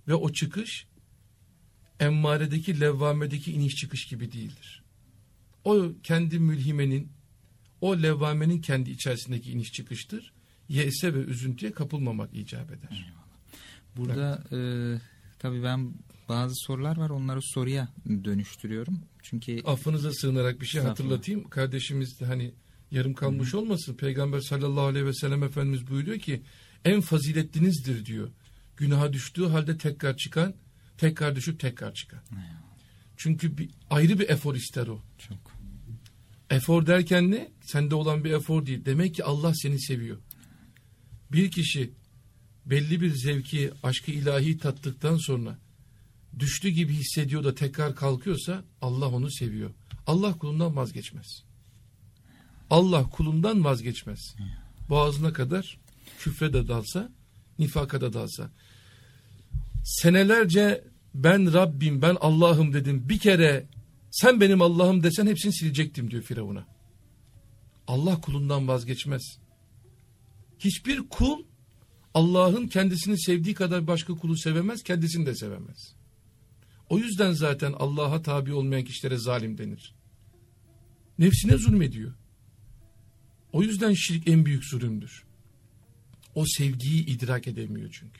ve o çıkış emmaredeki, levvamedeki iniş çıkış gibi değildir. O kendi mülhimenin, o levvamenin kendi içerisindeki iniş çıkıştır. Yese ve üzüntüye kapılmamak icap eder. Burada evet. e, tabii ben bazı sorular var, onları soruya dönüştürüyorum. Çünkü affınıza sığınarak bir şey hatırlatayım. Kardeşimiz de hani yarım kalmış Hı-hı. olmasın. Peygamber sallallahu aleyhi ve sellem Efendimiz buyuruyor ki en faziletlinizdir diyor. Günaha düştüğü halde tekrar çıkan, tekrar düşüp tekrar çıkan. Hı-hı. Çünkü bir, ayrı bir efor ister o. Çok. Efor derken ne? Sende olan bir efor değil. Demek ki Allah seni seviyor. Bir kişi belli bir zevki, aşkı ilahi tattıktan sonra düştü gibi hissediyor da tekrar kalkıyorsa Allah onu seviyor. Allah kulundan vazgeçmez. Allah kulundan vazgeçmez. Boğazına kadar küfre de dalsa, nifaka da dalsa. Senelerce ben Rabbim, ben Allah'ım dedim. Bir kere sen benim Allah'ım desen hepsini silecektim diyor Firavun'a. Allah kulundan vazgeçmez. Hiçbir kul Allah'ın kendisini sevdiği kadar başka kulu sevemez, kendisini de sevemez. O yüzden zaten Allah'a tabi olmayan kişilere zalim denir. Nefsine zulmediyor. O yüzden şirk en büyük zulümdür. O sevgiyi idrak edemiyor çünkü.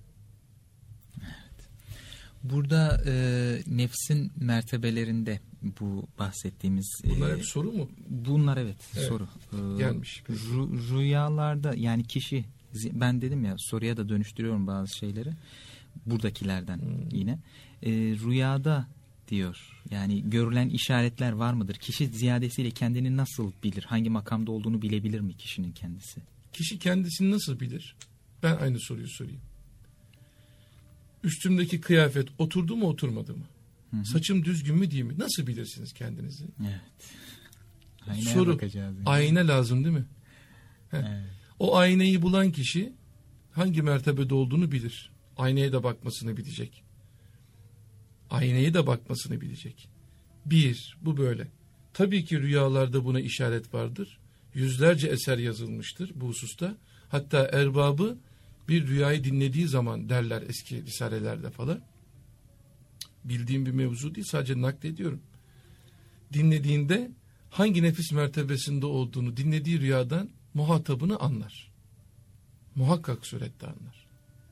Evet. Burada e, nefsin mertebelerinde bu bahsettiğimiz... Bunlar e, hep soru mu? Bunlar evet, evet. soru. E, Gelmiş. Rü, rüyalarda yani kişi, ben dedim ya soruya da dönüştürüyorum bazı şeyleri. Buradakilerden hmm. yine. E, rüyada diyor yani görülen işaretler var mıdır? Kişi ziyadesiyle kendini nasıl bilir? Hangi makamda olduğunu bilebilir mi kişinin kendisi? Kişi kendisini nasıl bilir? Ben aynı soruyu sorayım. Üstümdeki kıyafet oturdu mu oturmadı mı? Hı hı. Saçım düzgün mü değil mi? Nasıl bilirsiniz kendinizi? Evet. Aynaya soru, bakacağız. Yani. Ayna lazım değil mi? Evet. O aynayı bulan kişi hangi mertebede olduğunu bilir. Aynaya da bakmasını bilecek. Aynaya da bakmasını bilecek. Bir, bu böyle. Tabii ki rüyalarda buna işaret vardır. Yüzlerce eser yazılmıştır bu hususta. Hatta erbabı bir rüyayı dinlediği zaman derler eski risalelerde falan. Bildiğim bir mevzu değil, sadece naklediyorum. Dinlediğinde hangi nefis mertebesinde olduğunu dinlediği rüyadan muhatabını anlar. Muhakkak surette anlar.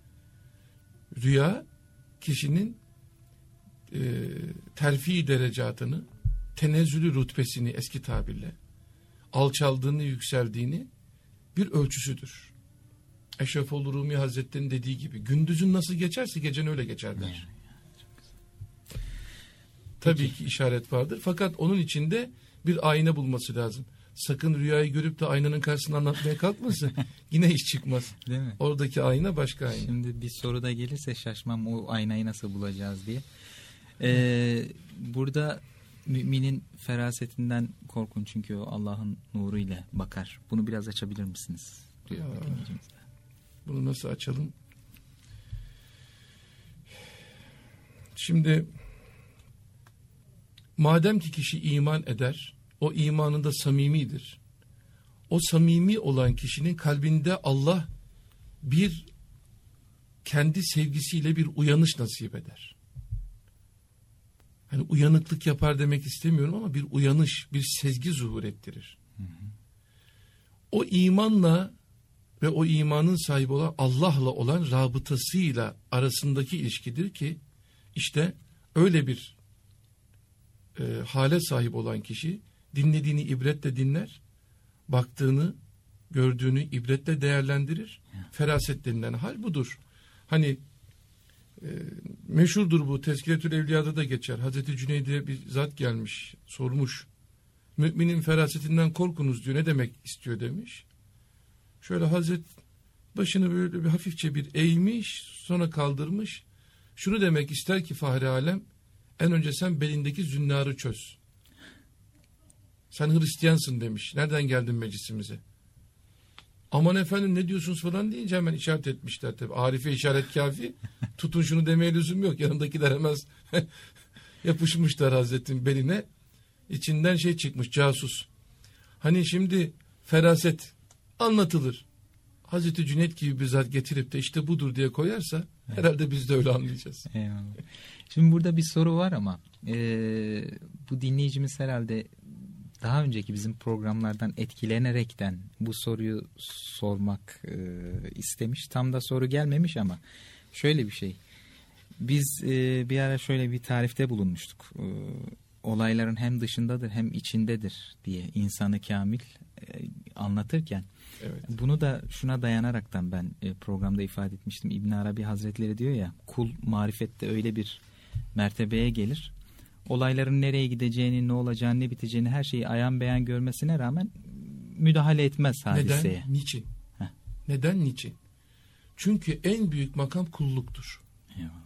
Rüya kişinin e, terfi derecatını, tenezzülü rütbesini eski tabirle, alçaldığını, yükseldiğini bir ölçüsüdür. Eşrefoğlu Rumi Hazretleri'nin dediği gibi gündüzün nasıl geçerse gecen öyle geçer der. Tabii ki işaret vardır fakat onun içinde bir ayna bulması lazım. Sakın rüyayı görüp de aynanın karşısında anlatmaya kalkmasın. Yine iş çıkmaz. Değil mi? Oradaki ayna başka ayna. Şimdi bir soru da gelirse şaşmam o aynayı nasıl bulacağız diye. Ee, burada müminin ferasetinden korkun çünkü o Allah'ın nuruyla bakar. Bunu biraz açabilir misiniz? Ya, bunu nasıl açalım? Şimdi madem ki kişi iman eder, o imanında samimidir. O samimi olan kişinin kalbinde Allah bir kendi sevgisiyle bir uyanış nasip eder. Hani uyanıklık yapar demek istemiyorum ama bir uyanış, bir sezgi zuhur ettirir. Hı hı. O imanla ve o imanın sahibi olan Allah'la olan rabıtasıyla arasındaki ilişkidir ki işte öyle bir e, hale sahip olan kişi dinlediğini ibretle dinler, baktığını, gördüğünü ibretle değerlendirir. Feraset denilen hal budur. Hani e, meşhurdur bu, Tezkiretül Evliya'da da geçer. Hazreti Cüneyd'e bir zat gelmiş, sormuş. Müminin ferasetinden korkunuz diyor, ne demek istiyor demiş. Şöyle Hazret başını böyle bir hafifçe bir eğmiş, sonra kaldırmış. Şunu demek ister ki Fahri Alem, en önce sen belindeki zünnarı çöz. Sen Hristiyansın demiş. Nereden geldin meclisimize? Aman efendim ne diyorsunuz falan deyince hemen işaret etmişler tabii. Arife işaret kafi. Tutun şunu demeye lüzum yok. Yanındakiler hemen yapışmışlar Hazretin beline. İçinden şey çıkmış, casus. Hani şimdi feraset anlatılır. Hazreti Cüneyt gibi bir zat getirip de işte budur diye koyarsa evet. herhalde biz de öyle anlayacağız. Eyvallah. Şimdi burada bir soru var ama e, bu dinleyicimiz herhalde daha önceki bizim programlardan etkilenerekten bu soruyu sormak e, istemiş. Tam da soru gelmemiş ama şöyle bir şey. Biz e, bir ara şöyle bir tarifte bulunmuştuk. E, olayların hem dışındadır hem içindedir diye insanı kamil e, anlatırken. Evet. Bunu da şuna dayanaraktan ben e, programda ifade etmiştim. İbn Arabi Hazretleri diyor ya, kul marifette öyle bir mertebeye gelir. Olayların nereye gideceğini, ne olacağını, ne biteceğini her şeyi ayan beyan görmesine rağmen müdahale etmez hadiseye. Neden? Niçin? Heh. Neden? Niçin? Çünkü en büyük makam kulluktur. Eyvallah.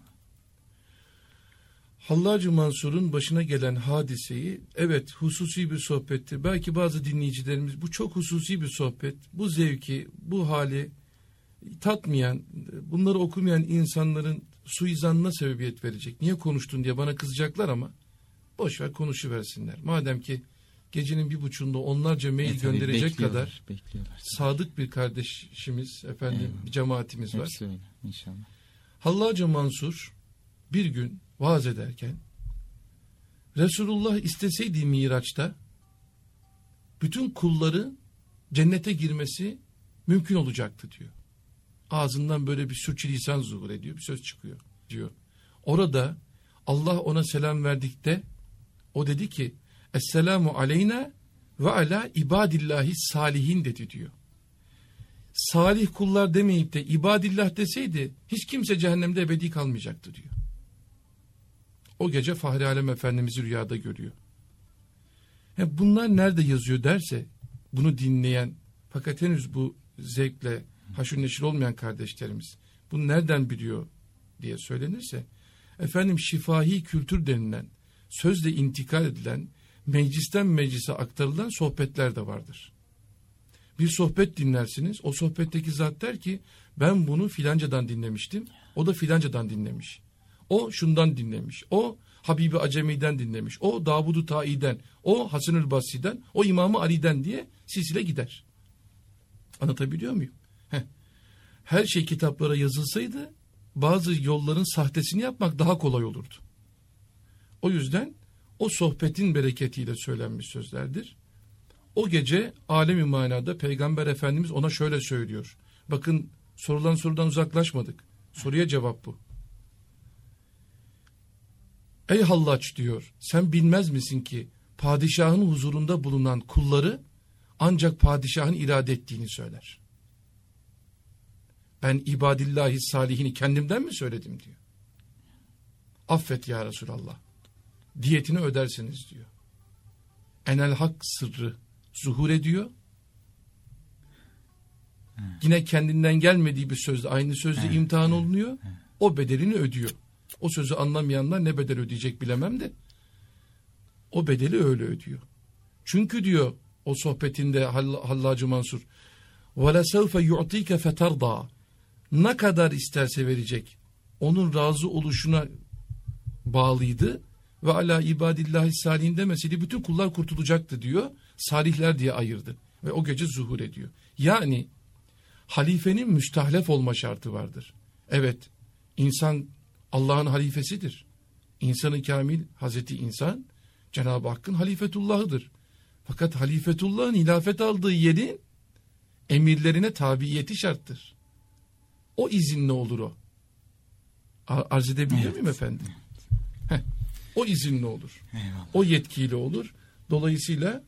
Hallacı Mansur'un başına gelen hadiseyi, evet hususi bir sohbetti. Belki bazı dinleyicilerimiz bu çok hususi bir sohbet, bu zevki, bu hali tatmayan, bunları okumayan insanların suizanına sebebiyet verecek. Niye konuştun diye bana kızacaklar ama boşver konuşuversinler. Madem ki gecenin bir buçuğunda onlarca mail e, gönderecek kadar bekliyorlar. Sadık bir kardeşimiz, efendim Eyvallah. cemaatimiz var. Hepsi öyle inşallah. Hallacı Mansur bir gün vaaz ederken Resulullah isteseydi Miraç'ta bütün kulları cennete girmesi mümkün olacaktı diyor. Ağzından böyle bir sürçülisan zuhur ediyor, bir söz çıkıyor diyor. Orada Allah ona selam verdikte o dedi ki Esselamu aleyna ve ala ibadillahi salihin dedi diyor. Salih kullar demeyip de ibadillah deseydi hiç kimse cehennemde ebedi kalmayacaktı diyor. O gece Fahri Alem Efendimiz'i rüyada görüyor. He, bunlar nerede yazıyor derse bunu dinleyen fakat henüz bu zevkle haşır neşir olmayan kardeşlerimiz bunu nereden biliyor diye söylenirse efendim şifahi kültür denilen sözle intikal edilen meclisten meclise aktarılan sohbetler de vardır. Bir sohbet dinlersiniz, o sohbetteki zat der ki ben bunu filancadan dinlemiştim, o da filancadan dinlemiş. O şundan dinlemiş, o Habibi Acemi'den dinlemiş, o Davud-u Ta'i'den, o Hasan-ül Basri'den, o İmam-ı Ali'den diye silsile gider. Anlatabiliyor muyum? Heh. Her şey kitaplara yazılsaydı bazı yolların sahtesini yapmak daha kolay olurdu. O yüzden o sohbetin bereketiyle söylenmiş sözlerdir. O gece alem-i manada Peygamber Efendimiz ona şöyle söylüyor. Bakın sorulan sorudan uzaklaşmadık. Soruya cevap bu. Ey Hallaç diyor, sen bilmez misin ki padişahın huzurunda bulunan kulları ancak padişahın irade ettiğini söyler. Ben ibadillahi salihini kendimden mi söyledim diyor. Affet ya Resulallah. Diyetini ödersiniz diyor. Enel hak sırrı zuhur ediyor. Hmm. Yine kendinden gelmediği bir sözle aynı sözle hmm. imtihan hmm. olunuyor. Hmm. O bedelini ödüyor. O sözü anlamayanlar ne bedel ödeyecek bilemem de o bedeli öyle ödüyor. Çünkü diyor o sohbetinde Hallacı Mansur وَلَسَوْفَ يُعْطِيكَ فَتَرْضَى ne kadar isterse verecek. Onun razı oluşuna bağlıydı. Ve ala ibadillahi salihin demeseydi bütün kullar kurtulacaktı diyor. Salihler diye ayırdı. Ve o gece zuhur ediyor. Yani halifenin müstahlef olma şartı vardır. Evet, insan Allah'ın halifesidir. İnsanı kamil, Hazreti İnsan, Cenab-ı Hakk'ın halifetullahıdır. Fakat halifetullahın hilafet aldığı yerin emirlerine tabiyeti şarttır. O izinle olur o. Arz edebiliyor evet. muyum efendim? Heh. O izinle olur. Eyvallah. O yetkiyle olur. Dolayısıyla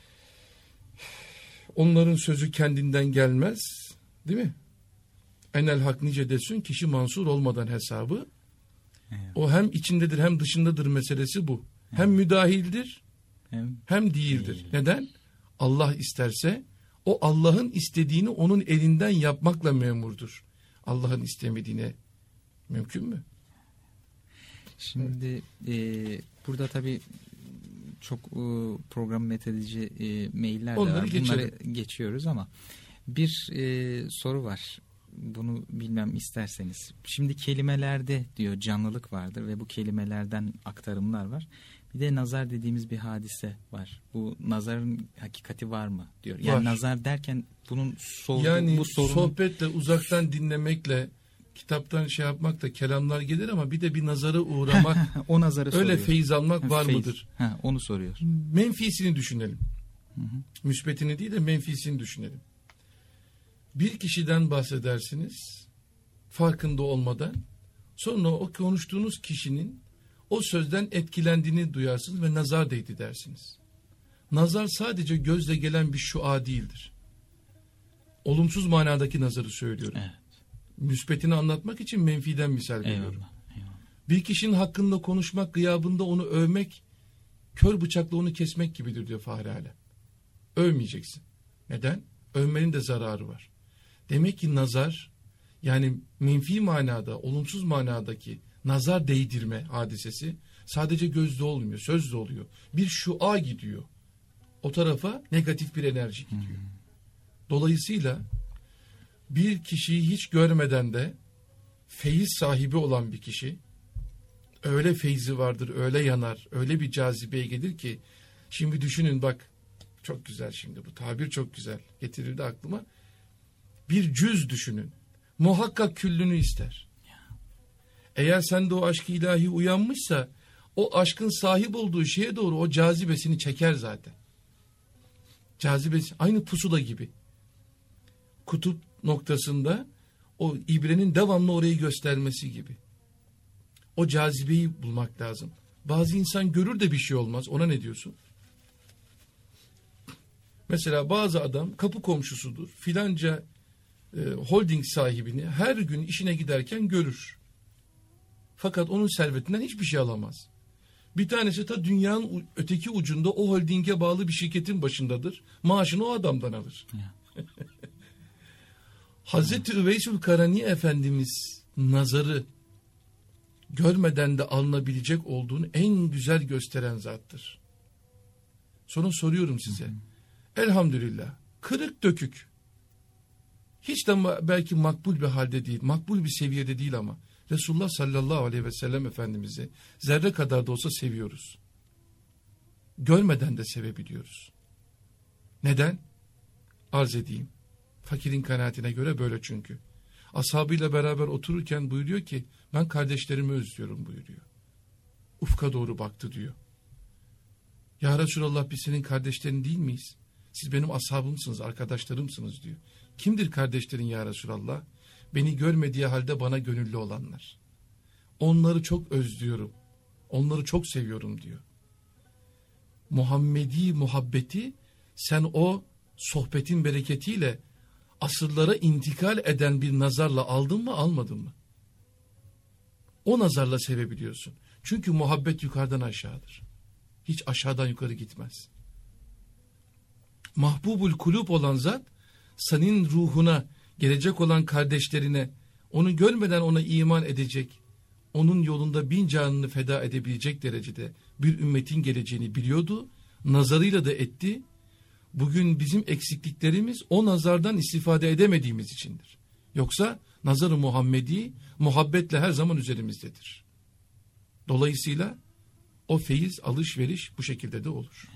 onların sözü kendinden gelmez. Değil mi? Enel hak nice desin kişi mansur olmadan hesabı. Eyvallah. O hem içindedir hem dışındadır meselesi bu. Eyvallah. Hem müdahildir hem, hem değildir. Değil. Neden? Allah isterse o Allah'ın istediğini onun elinden yapmakla memurdur. Allah'ın istemediğine mümkün mü? Şimdi e, burada tabii çok e, program methedici e, mailler de var. Bunları geçiyoruz ama bir e, soru var. Bunu bilmem isterseniz. Şimdi kelimelerde diyor canlılık vardır ve bu kelimelerden aktarımlar var. Bir de nazar dediğimiz bir hadise var. Bu nazarın hakikati var mı diyor. Yani var. Nazar derken bunun sorduğu yani bu sorunun... sohbetle, uzaktan dinlemekle, kitaptan şey yapmakla kelamlar gelir ama bir de bir nazara uğramak, o nazarı öyle soruyor. feyiz almak ha, var feyiz. mıdır? Ha, onu soruyor. Menfisini düşünelim. Hı hı. Müsbetini değil de menfisini düşünelim. Bir kişiden bahsedersiniz farkında olmadan, sonra o konuştuğunuz kişinin o sözden etkilendiğini duyarsınız ve nazar değdi dersiniz. Nazar sadece gözle gelen bir şua değildir. Olumsuz manadaki nazarı söylüyorum. Evet. Müsbetini anlatmak için menfiden misal veriyorum. Eyvallah, eyvallah. Bir kişinin hakkında konuşmak, gıyabında onu övmek, kör bıçakla onu kesmek gibidir diyor Fahri Alem. Övmeyeceksin. Neden? Övmenin de zararı var. Demek ki nazar, yani menfi manada, olumsuz manadaki nazar değdirme hadisesi sadece gözle olmuyor, sözle oluyor. Bir şua gidiyor. O tarafa negatif bir enerji gidiyor. Hmm. Dolayısıyla bir kişiyi hiç görmeden de feyiz sahibi olan bir kişi, öyle feyzi vardır, öyle yanar, öyle bir cazibeye gelir ki, şimdi düşünün bak, çok güzel şimdi bu tabir çok güzel getirildi aklıma. Bir cüz düşünün. Muhakkak küllünü ister. Eğer sende o aşk-ı ilahi uyanmışsa, o aşkın sahip olduğu şeye doğru o cazibesini çeker zaten. Cazibesi aynı pusula gibi. Kutup noktasında o ibrenin devamlı orayı göstermesi gibi. O cazibeyi bulmak lazım. Bazı insan görür de bir şey olmaz. Ona ne diyorsun? Mesela bazı adam kapı komşusudur. Filanca e, holding sahibini her gün işine giderken görür. Fakat onun servetinden hiçbir şey alamaz. Bir tanesi ta dünyanın öteki ucunda o holdinge bağlı bir şirketin başındadır. Maaşını o adamdan alır. Hazreti Üveysül Karani Efendimiz nazarı görmeden de alınabilecek olduğunu en güzel gösteren zattır. Sonra soruyorum size. Hı hı. Elhamdülillah. Kırık dökük. Hiç de belki makbul bir halde değil, makbul bir seviyede değil ama Resulullah sallallahu aleyhi ve sellem Efendimiz'i zerre kadar da olsa seviyoruz. Görmeden de sevebiliyoruz. Neden? Arz edeyim. Fakirin kanaatine göre böyle çünkü. Ashabıyla beraber otururken buyuruyor ki, ben kardeşlerimi özlüyorum buyuruyor. Ufka doğru baktı diyor. Ya Resulallah, biz senin kardeşlerin değil miyiz? Siz benim ashabımsınız, arkadaşlarımsınız diyor. Kimdir kardeşlerin ya Resulallah? Beni görmediği halde bana gönüllü olanlar. Onları çok özlüyorum. Onları çok seviyorum diyor. Muhammedi muhabbeti sen o sohbetin bereketiyle asırlara intikal eden bir nazarla aldın mı, almadın mı? O nazarla sevebiliyorsun. Çünkü muhabbet yukarıdan aşağıdır. Hiç aşağıdan yukarı gitmez. Mahbubul kulub olan zat, senin ruhuna, gelecek olan kardeşlerine, onu görmeden ona iman edecek, onun yolunda bin canını feda edebilecek derecede bir ümmetin geleceğini biliyordu. Nazarıyla da etti. Bugün bizim eksikliklerimiz o nazardan istifade edemediğimiz içindir. Yoksa nazar-ı Muhammedi muhabbetle her zaman üzerimizdedir. Dolayısıyla o feyiz, alışveriş bu şekilde de olur.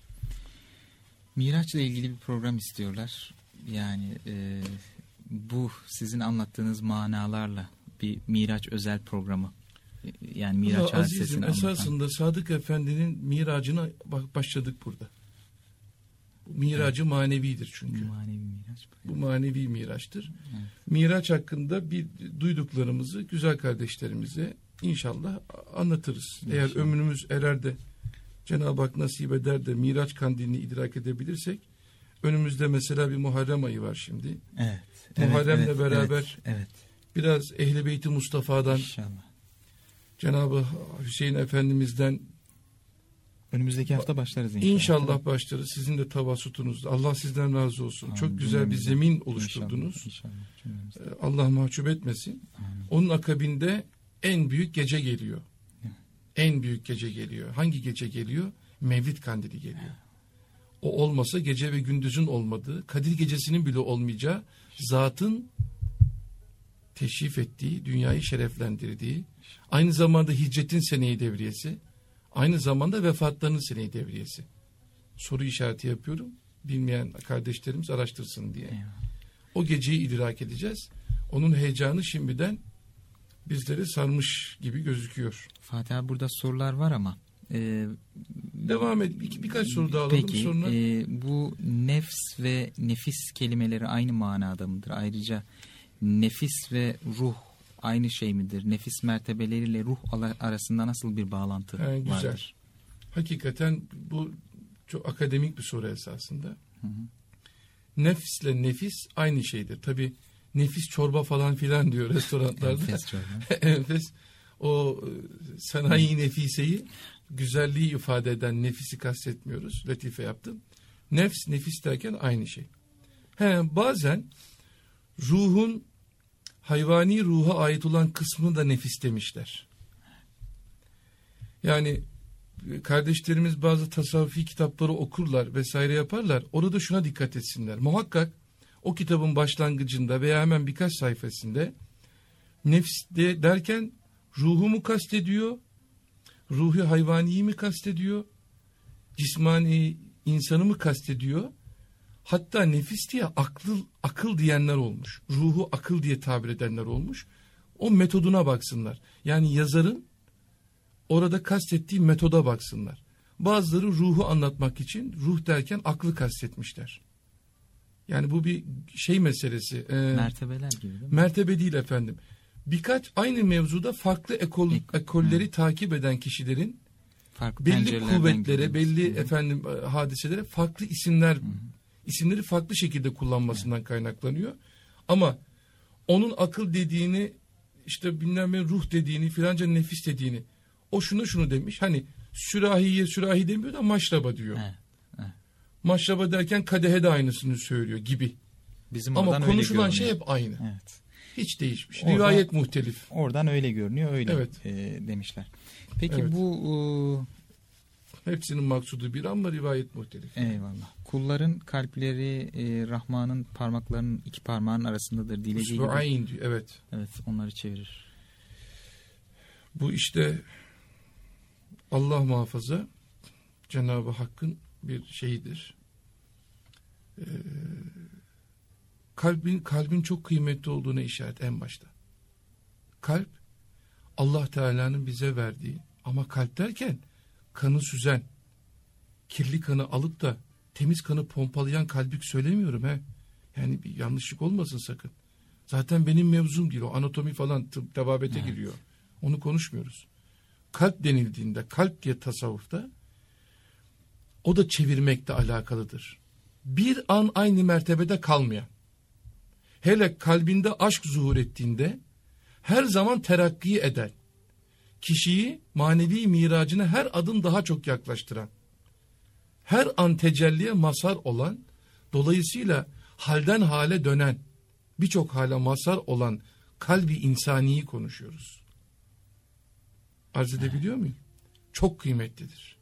Miraç'la ilgili bir program istiyorlar. Yani e, bu sizin anlattığınız manalarla bir Miraç özel programı. Yani Miraç hadisesini anlatan. Esasında Sadık Efendi'nin miracına başladık burada. Miracı evet. Manevidir çünkü. Manevi miraç. Bu manevi miraçtır. Evet. Miraç hakkında bir duyduklarımızı güzel kardeşlerimize inşallah anlatırız. İnşallah. Eğer ömrümüz erer de Cenab-ı Hak nasip eder de Miraç kandilini idrak edebilirsek, önümüzde mesela bir Muharrem ayı var şimdi. Evet. Muharrem'le evet, beraber evet, evet. biraz Ehl-i Beyt-i Mustafa'dan, İnşallah. Cenab-ı Hüseyin Efendimiz'den önümüzdeki hafta başlarız inşallah. İnşallah başlarız. Sizin de tavasutunuzda. Allah sizden razı olsun. Amin. Çok güzel bir zemin oluşturdunuz. İnşallah, inşallah. Allah mahcup etmesin. Amin. Onun akabinde en büyük gece geliyor. Ya. En büyük gece geliyor. Hangi gece geliyor? Mevlid Kandili geliyor. Ya. O olmasa gece ve gündüzün olmadığı, Kadir Gecesi'nin bile olmayacağı, zatın teşrif ettiği, dünyayı şereflendirdiği, aynı zamanda hicretin seneyi devriyesi, Aynı zamanda vefatlarının sene-i devriyesi. Soru işareti yapıyorum. Bilmeyen kardeşlerimiz araştırsın diye. Eyvallah. O geceyi idrak edeceğiz. Onun heyecanı şimdiden bizleri sarmış gibi gözüküyor. Fatih abi, burada sorular var ama. E, Devam et. Bir, birkaç soru daha alalım. Peki sonra. e, bu nefs ve nefis kelimeleri aynı manada mıdır? Ayrıca nefis ve ruh aynı şey midir? Nefis mertebeleriyle ruh arasında nasıl bir bağlantı He, güzel. vardır? Hakikaten bu çok akademik bir soru esasında. Hı hı. Nefisle nefis aynı şeydir. Tabii nefis çorba falan filan diyor restoranlarda. Enfes çorba. Enfes. O sanayi nefiseyi, güzelliği ifade eden nefisi kastetmiyoruz. Latife yaptım. Nefs, nefis derken aynı şey. He, bazen ruhun hayvani ruha ait olan kısmını da nefis demişler. Yani kardeşlerimiz bazı tasavvufi kitapları okurlar vesaire yaparlar. Orada şuna dikkat etsinler. Muhakkak o kitabın başlangıcında veya hemen birkaç sayfasında nefs de derken ruhu mu kastediyor? Ruhu hayvaniyi mi kastediyor? Cismani insanı mı kastediyor? Hatta nefis diye akıl, akıl diyenler olmuş. Ruhu akıl diye tabir edenler olmuş. O metoduna baksınlar. Yani yazarın orada kastettiği metoda baksınlar. Bazıları ruhu anlatmak için ruh derken aklı kastetmişler. Yani bu bir şey meselesi. E, Mertebeler gibi değil mi? Mertebe değil efendim. Birkaç aynı mevzuda farklı ekol, Ek, ekolleri hı. takip eden kişilerin Farklı belli kuvvetlere, gidiyoruz. belli Hı. efendim hadiselere farklı isimler, Hı. isimleri farklı şekilde kullanmasından Hı. kaynaklanıyor. Ama onun akıl dediğini, işte bilmem ne ruh dediğini, filanca nefis dediğini, o şunu şunu demiş. Hani sürahiye sürahi demiyor da maşraba diyor. He. He. Maşraba derken kadehe de aynısını söylüyor gibi. Bizim Ama oradan konuşulan öyle şey görünüyor. hep aynı. Evet. Hiç değişmiş. Oradan, Rivayet muhtelif. Oradan öyle görünüyor, öyle Evet. e, demişler. Peki Evet. bu e, hepsinin maksudu bir ama rivayet muhtelif. eyvallah. Kulların kalpleri e, Rahman'ın parmaklarının iki parmağının arasındadır dilediği gibi. Usbu'ayn diyor. Evet. Evet, onları çevirir. Bu işte Allah muhafaza Cenab-ı Hakk'ın bir şeyidir. Ee, kalbin kalbin çok kıymetli olduğuna işaret en başta. Kalp Allah Teala'nın bize verdiği, ama kalp derken kanı süzen, kirli kanı alıp da temiz kanı pompalayan kalbi söylemiyorum he. Yani bir yanlışlık olmasın sakın. Zaten benim mevzum değil, o anatomi falan tıp tebabete evet. giriyor. Onu konuşmuyoruz. Kalp denildiğinde, kalp diye tasavvufta, o da çevirmekle alakalıdır. Bir an aynı mertebede kalmayan, hele kalbinde aşk zuhur ettiğinde her zaman terakki eden, kişiyi manevi miracına her adım daha çok yaklaştıran, her an tecelliye mazhar olan, dolayısıyla halden hale dönen, birçok hale mazhar olan kalbi insaniyi konuşuyoruz. Arz edebiliyor muyum? Çok kıymetlidir.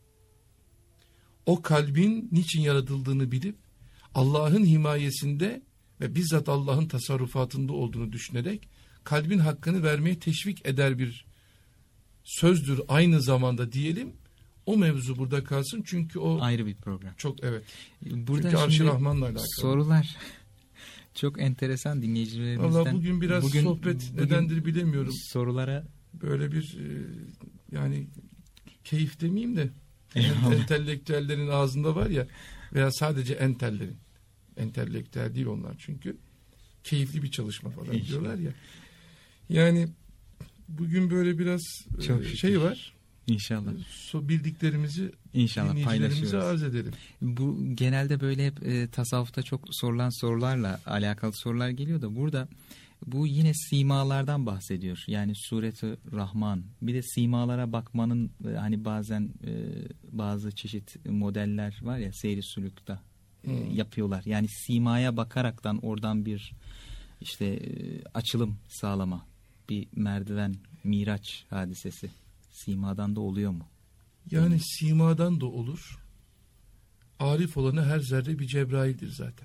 O kalbin niçin yaratıldığını bilip Allah'ın himayesinde ve bizzat Allah'ın tasarrufatında olduğunu düşünerek kalbin hakkını vermeye teşvik eder bir sözdür aynı zamanda diyelim. O mevzu burada kalsın çünkü o ayrı bir program. Çok evet. Burada çünkü Arş-ı Rahman'la alakalı. Sorular çok enteresan, dinleyicilerimizden. Valla bugün biraz bugün, sohbet bugün nedendir bilemiyorum. Sorulara böyle bir e, yani keyif demeyeyim de Eyvallah. entelektüellerin ağzında var ya, veya sadece entellerin. Entelektüel değil onlar çünkü. Keyifli bir çalışma falan İnşallah. diyorlar ya. Yani bugün böyle biraz Çok e, şey var. İnşallah. So, bildiklerimizi İnşallah dinleyicilerimize paylaşıyoruz. arz edelim. Bu genelde böyle hep e, tasavvufta çok sorulan sorularla alakalı sorular geliyor da burada bu yine simalardan bahsediyor. Yani Suret-i Rahman. Bir de simalara bakmanın e, hani bazen e, bazı çeşit modeller var ya seyri sülükte e, Hmm. yapıyorlar. Yani simaya bakaraktan oradan bir işte e, açılım sağlama, bir merdiven, miraç hadisesi simadan da oluyor mu? Yani simadan da olur. Arif olanı her zerre bir Cebrail'dir zaten.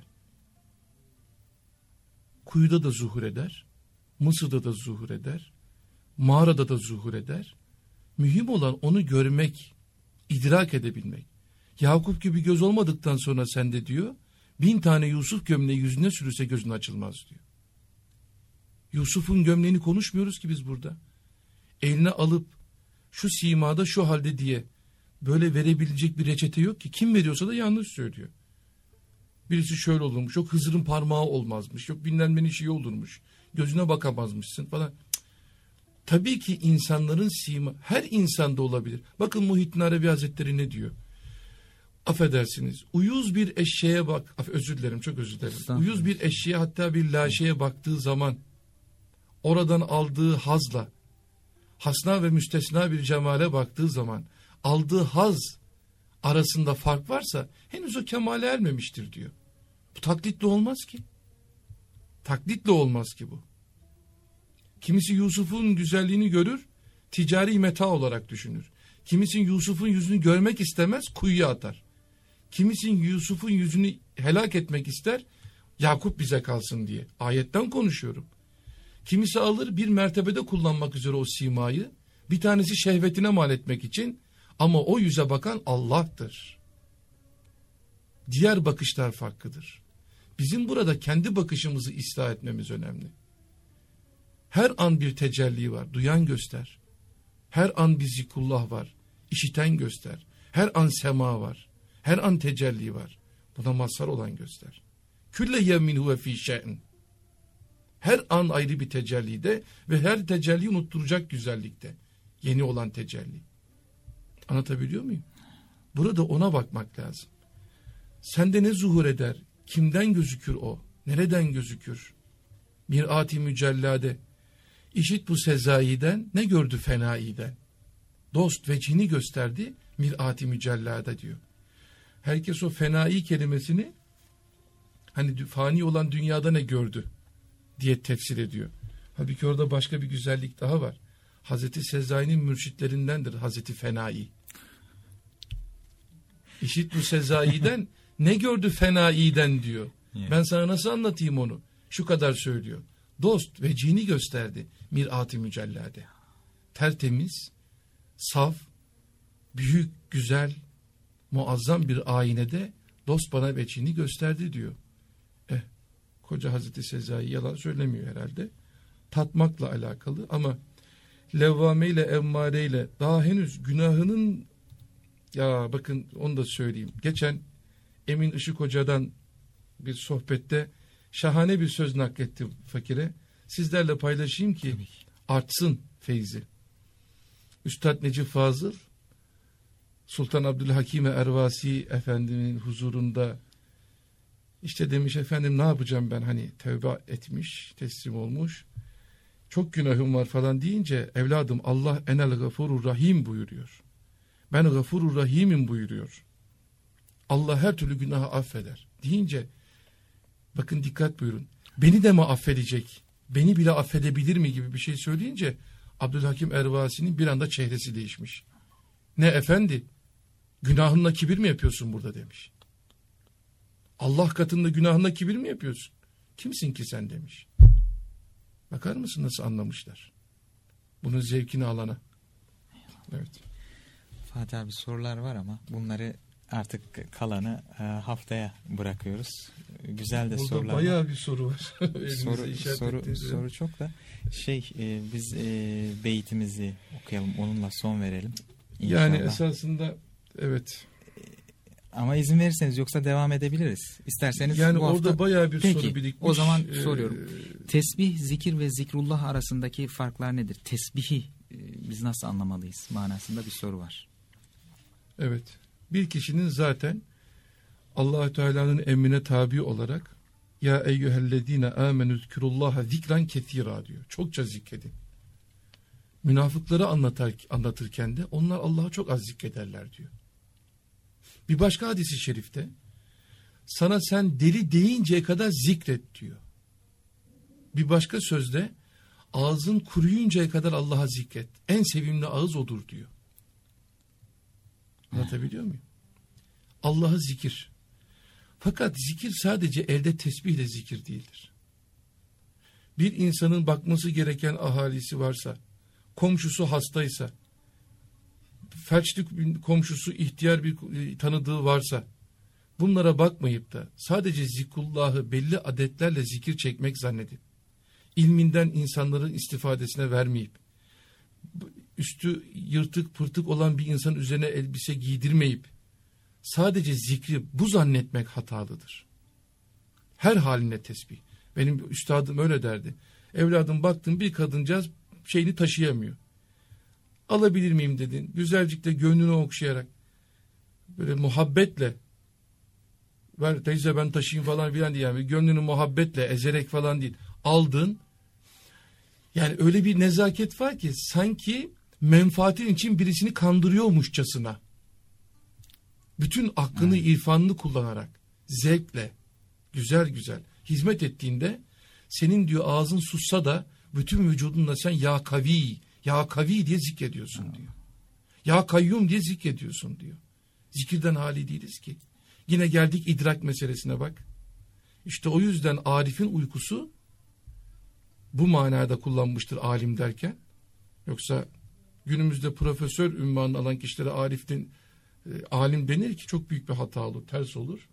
Kuyuda da zuhur eder. Mısır'da da zuhur eder. Mağarada da zuhur eder. Mühim olan onu görmek idrak edebilmek. Yakup gibi göz olmadıktan sonra sende diyor, bin tane Yusuf gömleği yüzüne sürülse gözün açılmaz diyor. Yusuf'un gömleğini konuşmuyoruz ki biz burada. Eline alıp şu simada şu halde diye böyle verebilecek bir reçete yok ki. Kim veriyorsa da yanlış söylüyor. Birisi şöyle olurmuş, yok Hızır'ın parmağı olmazmış, yok bilmem ne şey olurmuş, gözüne bakamazmışsın falan. Cık. Tabii ki insanların sima, her insanda olabilir. Bakın Muhittin Arabi Hazretleri ne diyor? Affedersiniz, uyuz bir eşeğe bak, özür dilerim, çok özür dilerim. Uyuz bir eşeğe, hatta bir laşeye baktığı zaman, oradan aldığı hazla, hasna ve müstesna bir cemale baktığı zaman, aldığı haz arasında fark varsa, henüz o kemale ermemiştir diyor. Bu taklitle olmaz ki. Taklitle olmaz ki bu. Kimisi Yusuf'un güzelliğini görür, ticari meta olarak düşünür. Kimisi Yusuf'un yüzünü görmek istemez, kuyuya atar. Kimisi Yusuf'un yüzünü helak etmek ister, Yakup bize kalsın diye. Ayetten konuşuyorum. Kimisi alır bir mertebede kullanmak üzere o simayı, bir tanesi şehvetine mal etmek için, ama o yüze bakan Allah'tır. Diğer bakışlar farklıdır. Bizim burada kendi bakışımızı ıslah etmemiz önemli. Her an bir tecelli var, duyan göster. Her an bir zikrullah var, işiten göster. Her an sema var, her an tecelli var. Buna mazhar olan göster. Külle yevmin huve fî şe'n. Her an ayrı bir tecellide ve her tecelli unutturacak güzellikte. Yeni olan tecelli. Anlatabiliyor muyum? Burada ona bakmak lazım. Sende ne zuhur eder? Kimden gözükür o? Nereden gözükür? Mir'at-i mücellade. İşit bu sezayiden, ne gördü fenaiden? Dost vecihini gösterdi, mir'at-i mücellade diyor. Herkes o fenai kelimesini, hani fani olan dünyada ne gördü diye tefsir ediyor. Halbuki orada başka bir güzellik daha var. Hazreti Sezai'nin mürşitlerindendir Hazreti Fenai. İşit bu Sezai'den ne gördü fenaiden diyor. Yeah. Ben sana nasıl anlatayım onu? Şu kadar söylüyor. Dost vecihini gösterdi mir'at-i mücellade. Tertemiz, saf, büyük, güzel, muazzam bir aynede dost bana vecihini gösterdi diyor. Eh, koca Hazreti Sezai yalan söylemiyor herhalde. Tatmakla alakalı ama levvameyle, emmareyle daha henüz günahının, ya bakın onu da söyleyeyim. Geçen Emin Işık Hoca'dan bir sohbette şahane bir söz naklettim fakire. Sizlerle paylaşayım ki artsın feyzi. Üstad Necip Fazıl, Sultan Abdülhakime Ervasi Efendi'nin huzurunda işte demiş, efendim ne yapacağım ben, hani tevbe etmiş, teslim olmuş, çok günahım var falan deyince, evladım Allah enel gafurur rahim buyuruyor. Ben gafurur rahimim buyuruyor. Allah her türlü günahı affeder deyince, bakın dikkat buyurun, beni de mi affedecek, beni bile affedebilir mi gibi bir şey söyleyince, Abdülhakim Ervasi'nin bir anda çehresi değişmiş. Ne efendi, günahınla kibir mi yapıyorsun burada demiş. Allah katında günahınla kibir mi yapıyorsun? Kimsin ki sen demiş. Bakar mısın nasıl anlamışlar? Bunun zevkini alana. Evet. Fatih abi, sorular var ama bunları artık kalanı haftaya bırakıyoruz. Güzel de burada sorular var. Bayağı bir soru var. soru, soru, soru çok da şey e, biz e, beytimizi okuyalım, onunla son verelim. İnşallah. Yani esasında evet. Ama izin verirseniz, yoksa devam edebiliriz. İsterseniz yani bu hafta. Orada bayağı bir Peki, soru birikmiş. O zaman ee... soruyorum. Tesbih, zikir ve zikrullah arasındaki farklar nedir? Tesbihi e, biz nasıl anlamalıyız manasında bir soru var. Evet. Bir kişinin zaten Allah-u Teala'nın emrine tabi olarak ya eyyühellezine amenü zkurullaha zikran ketira diyor. Çokça zikredin. Münafıkları anlatar, anlatırken de onlar Allah'ı çok az zikrederler diyor. Bir başka hadis-i şerifte sana sen deli deyinceye kadar zikret diyor. Bir başka sözde ağzın kuruyuncaya kadar Allah'a zikret. En sevimli ağız odur diyor. Anlatabiliyor muyum? Allah'ı zikir. Fakat zikir sadece elde tesbihle zikir değildir. Bir insanın bakması gereken ahalisi varsa, komşusu hastaysa, felçli bir komşusu, ihtiyar bir tanıdığı varsa bunlara bakmayıp da sadece zikrullahı belli adetlerle zikir çekmek zannedip ilminden insanların istifadesine vermeyip üstü yırtık pırtık olan bir insanın üzerine elbise giydirmeyip sadece zikri bu zannetmek hatalıdır. Her haline tesbih. Benim üstadım öyle derdi. Evladım baktın bir kadıncağız şeyini taşıyamıyor. Alabilir miyim dedin. Güzelcikle gönlünü okşayarak böyle muhabbetle ver teyze ben taşıyayım falan filan diye yani gönlünü muhabbetle ezerek falan değil. Aldın. Yani öyle bir nezaket var ki sanki menfaatin için birisini kandırıyormuşçasına. Bütün aklını, hmm. irfanını kullanarak zevkle güzel güzel hizmet ettiğinde senin diyor ağzın sussa da bütün vücudunla sen ya kavi, ya kavi diye zikrediyorsun hmm. diyor. Ya kayyum diye zikrediyorsun diyor. Zikirden hali değiliz ki. Yine geldik idrak meselesine bak. İşte o yüzden arifin uykusu bu manada kullanmıştır alim derken. Yoksa günümüzde profesör ünvanını alan kişilere ariften e, alim denir ki çok büyük bir hata olur, ters olur.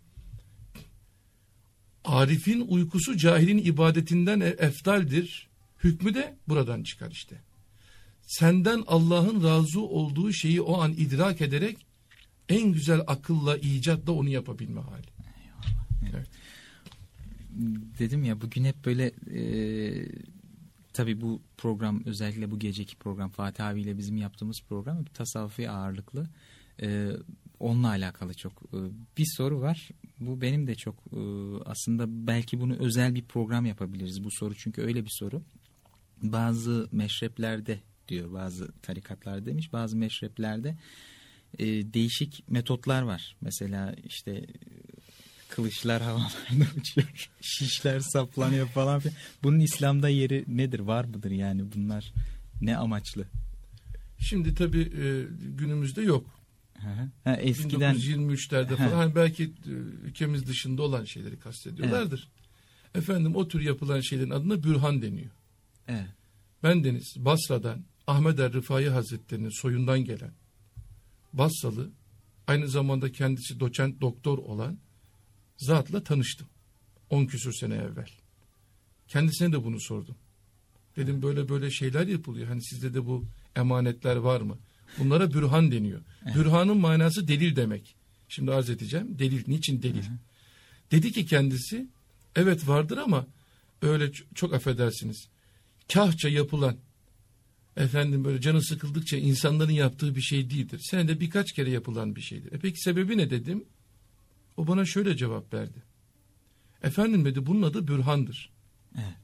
Arifin uykusu cahilin ibadetinden eftaldir. Hükmü de buradan çıkar işte. Senden Allah'ın razı olduğu şeyi o an idrak ederek en güzel akılla, icatla onu yapabilme hali. Evet. Dedim ya bugün hep böyle e, tabii bu program özellikle bu geceki program Fatih abiyle bizim yaptığımız program tasavvufi ağırlıklı. E, onunla alakalı çok e, bir soru var. Bu benim de çok e, aslında belki bunu özel bir program yapabiliriz bu soru çünkü öyle bir soru. Bazı meşreplerde diyor bazı tarikatlar demiş bazı meşreplerde e, değişik metotlar var. Mesela işte kılıçlar havalarda uçuyor, şişler saplanıyor falan. Bunun İslam'da yeri nedir, var mıdır yani bunlar ne amaçlı? Şimdi tabii e, günümüzde yok. Ha, eskiden bin dokuz yüz yirmi üçlerde falan hani belki e, ülkemiz dışında olan şeyleri kastediyorlardır. Evet. Efendim o tür yapılan şeylerin adına bürhan deniyor. Evet. Bendeniz Basra'dan Ahmed er-Rifai Hazretleri'nin soyundan gelen Basralı aynı zamanda kendisi doçent doktor olan zatla tanıştım. On küsür sene evvel. Kendisine de bunu sordum. Dedim böyle böyle şeyler yapılıyor. Hani sizde de bu emanetler var mı? Bunlara bürhan deniyor. Evet. Bürhanın manası delil demek. Şimdi arz edeceğim. Delil. Niçin delil? Hı hı. Dedi ki kendisi evet vardır ama öyle çok affedersiniz. Kahça yapılan efendim böyle canı sıkıldıkça insanların yaptığı bir şey değildir. Senede birkaç kere yapılan bir şeydir. E peki sebebi ne dedim? O bana şöyle cevap verdi. Efendim dedi bunun adı bürhandır. Evet.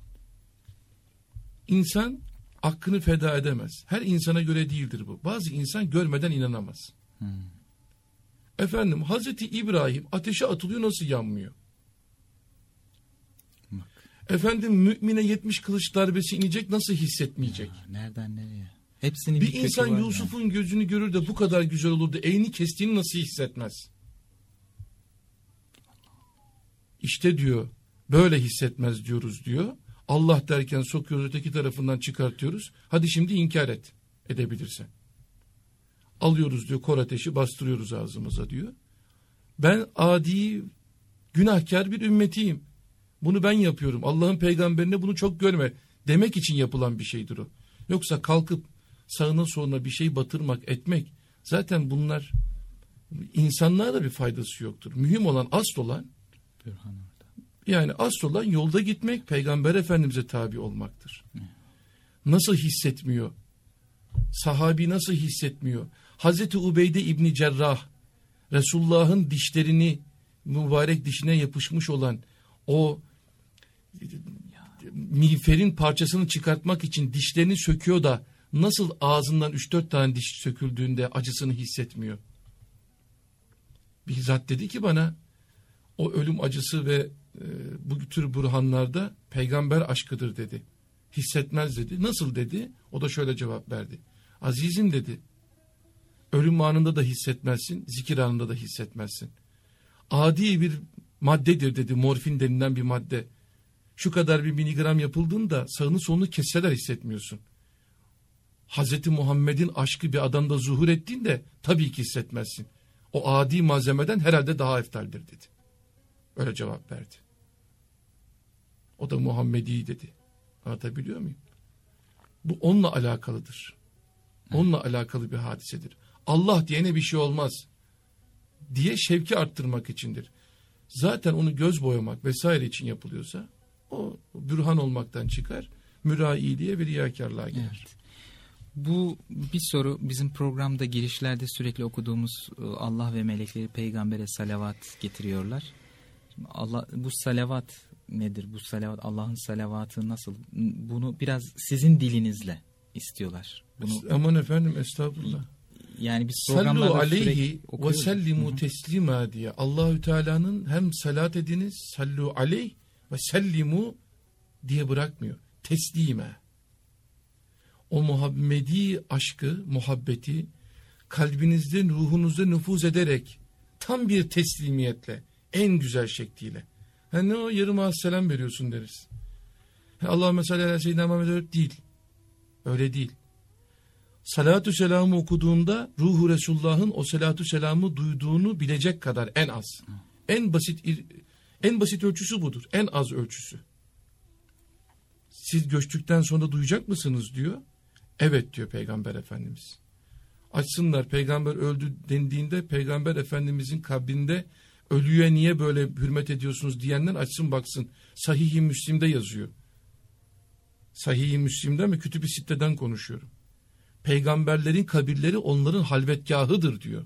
İnsan hakkını feda edemez. Her insana göre değildir bu. Bazı insan görmeden inanamaz. Hmm. Efendim Hazreti İbrahim ateşe atılıyor nasıl yanmıyor? Bak. Efendim mümine yetmiş kılıç darbesi inecek nasıl hissetmeyecek? Ya, nereden nereye? Hepsinin bir, bir insan Yusuf'un yani. Gözünü görür de bu kadar güzel olurdu. Elini kestiğini nasıl hissetmez? İşte diyor böyle hissetmez diyoruz diyor. Allah derken sokuyoruz öteki tarafından çıkartıyoruz. Hadi şimdi inkar et edebilirsen. Alıyoruz diyor kor ateşi bastırıyoruz ağzımıza diyor. Ben adi günahkar bir ümmetiyim. Bunu ben yapıyorum. Allah'ın peygamberine bunu çok görme demek için yapılan bir şeydir o. Yoksa kalkıp sağına soluna bir şey batırmak etmek zaten bunlar insanlığa da bir faydası yoktur. Mühim olan asıl olan yani asıl olan yolda gitmek, Peygamber Efendimiz'e tabi olmaktır. Nasıl hissetmiyor? Sahabi nasıl hissetmiyor? Hazreti Ubeyde İbni Cerrah, Resulullah'ın dişlerini mübarek dişine yapışmış olan o miğferin parçasını çıkartmak için dişlerini söküyor da nasıl ağzından üç dört tane diş söküldüğünde acısını hissetmiyor? Bir zat dedi ki bana o ölüm acısı ve e, bu tür burhanlarda peygamber aşkıdır dedi. Hissetmez dedi. Nasıl dedi? O da şöyle cevap verdi. Azizim dedi. Ölüm anında da hissetmezsin, zikir anında da hissetmezsin. Adi bir maddedir dedi. Morfin denilen bir madde. Şu kadar bir miligram yapıldığında sağını solunu kesseler hissetmiyorsun. Hazreti Muhammed'in aşkı bir adamda zuhur ettiğinde tabii ki hissetmezsin. O adi malzemeden herhalde daha eftaldir dedi. Öyle cevap verdi. O da Muhammedi dedi. Anlatabiliyor muyum? Bu onunla alakalıdır. Onunla alakalı bir hadisedir. Allah diyene bir şey olmaz diye şevki arttırmak içindir. Zaten onu göz boyamak vesaire için yapılıyorsa o bürhan olmaktan çıkar, mürailiğe ve riyakarlığa girer. Evet. Bu bir soru, bizim programda girişlerde sürekli okuduğumuz Allah ve melekleri peygambere salavat getiriyorlar. Allah, bu salavat nedir? Bu salavat, Allah'ın salavatı nasıl? Bunu biraz sizin dilinizle istiyorlar. Bunu, aman efendim, estağfurullah. Yani biz Sallu programlarda aleyhi ve sürekli sellimu teslima diye Allahü Teala'nın hem salat ediniz, sallu aleyh ve sellimu diye bırakmıyor. Teslime. O Muhammedi aşkı, muhabbeti kalbinizde, ruhunuzda nüfuz ederek tam bir teslimiyetle, en güzel şekliyle. Ha ne o, yarım ağız selam veriyorsun deriz. Allah mesela Seyyidina Muhammed öyle değil. Öyle değil. Salatü selamı okuduğunda ruhu Resulullah'ın o salatü selamı duyduğunu bilecek kadar en az. En basit en basit ölçüsü budur. En az ölçüsü. Siz göçtükten sonra duyacak mısınız diyor. Evet diyor Peygamber Efendimiz. Açsınlar, peygamber öldü dendiğinde Peygamber Efendimizin kabrinde ölüye niye böyle hürmet ediyorsunuz diyenler açsın baksın. Sahih-i Müslim'de yazıyor. Sahih-i Müslim'de mi? Kütüb-i Sitte'den konuşuyorum. Peygamberlerin kabirleri onların halvetgahıdır diyor.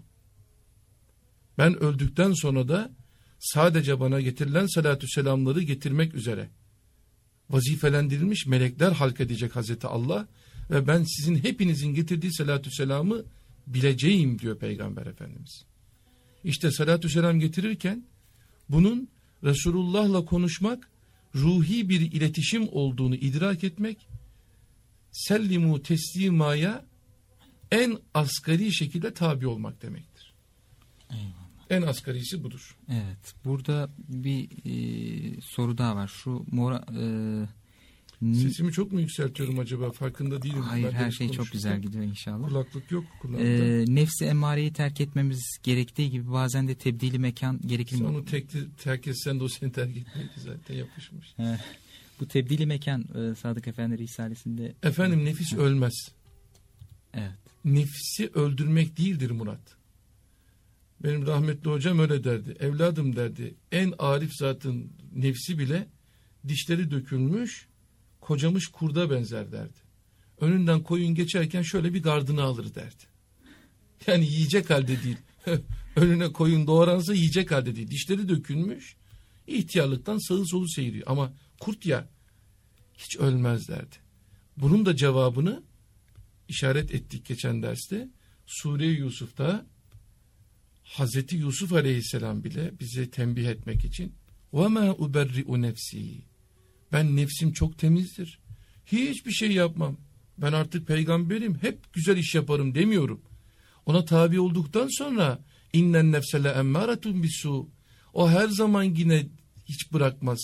Ben öldükten sonra da sadece bana getirilen salatü selamları getirmek üzere vazifelendirilmiş melekler halk edecek Hazreti Allah ve ben sizin hepinizin getirdiği salatü selamı bileceğim diyor Peygamber Efendimiz. İşte salatü selam getirirken bunun Resulullah'la konuşmak, ruhi bir iletişim olduğunu idrak etmek, sellimu teslimaya en asgari şekilde tabi olmak demektir. Eyvallah. En asgarisi budur. Evet. Burada bir e, soru daha var. Şu mora... E, Sesimi çok mu yükseltiyorum acaba? Farkında değilim. Hayır, ben her şey çok güzel gidiyor inşallah. Kulaklık yok kulağımda. E, nefsi emmareyi terk etmemiz gerektiği gibi bazen de tebdili mekan gerekir mi? Sen onu tek, terk etsen de o seni terk etmeydi zaten, yapışmış. Bu tebdili mekan e, Sadık Efendi Risalesi'nde... Efendim nefis ölmez. Evet. Nefsi öldürmek değildir Murat. Benim rahmetli hocam öyle derdi. Evladım derdi, en arif zatın nefsi bile dişleri dökülmüş, kocamış kurda benzer derdi. Önünden koyun geçerken şöyle bir gardını alır derdi. Yani yiyecek halde değil. Önüne koyun doğransa yiyecek halde değil. Dişleri dökülmüş, ihtiyarlıktan sağı solu seyiriyor. Ama kurt ya, hiç ölmez derdi. Bunun da cevabını işaret ettik geçen derste. Sure-i Yusuf'ta Hazreti Yusuf Aleyhisselam bile bize tembih etmek için وَمَا اُبَرِّئُ نَفْسِي ben nefsim çok temizdir. Hiçbir şey yapmam. Ben artık peygamberim. Hep güzel iş yaparım demiyorum. Ona tabi olduktan sonra innen nefsele emmâretun bisu. O her zaman yine hiç bırakmaz.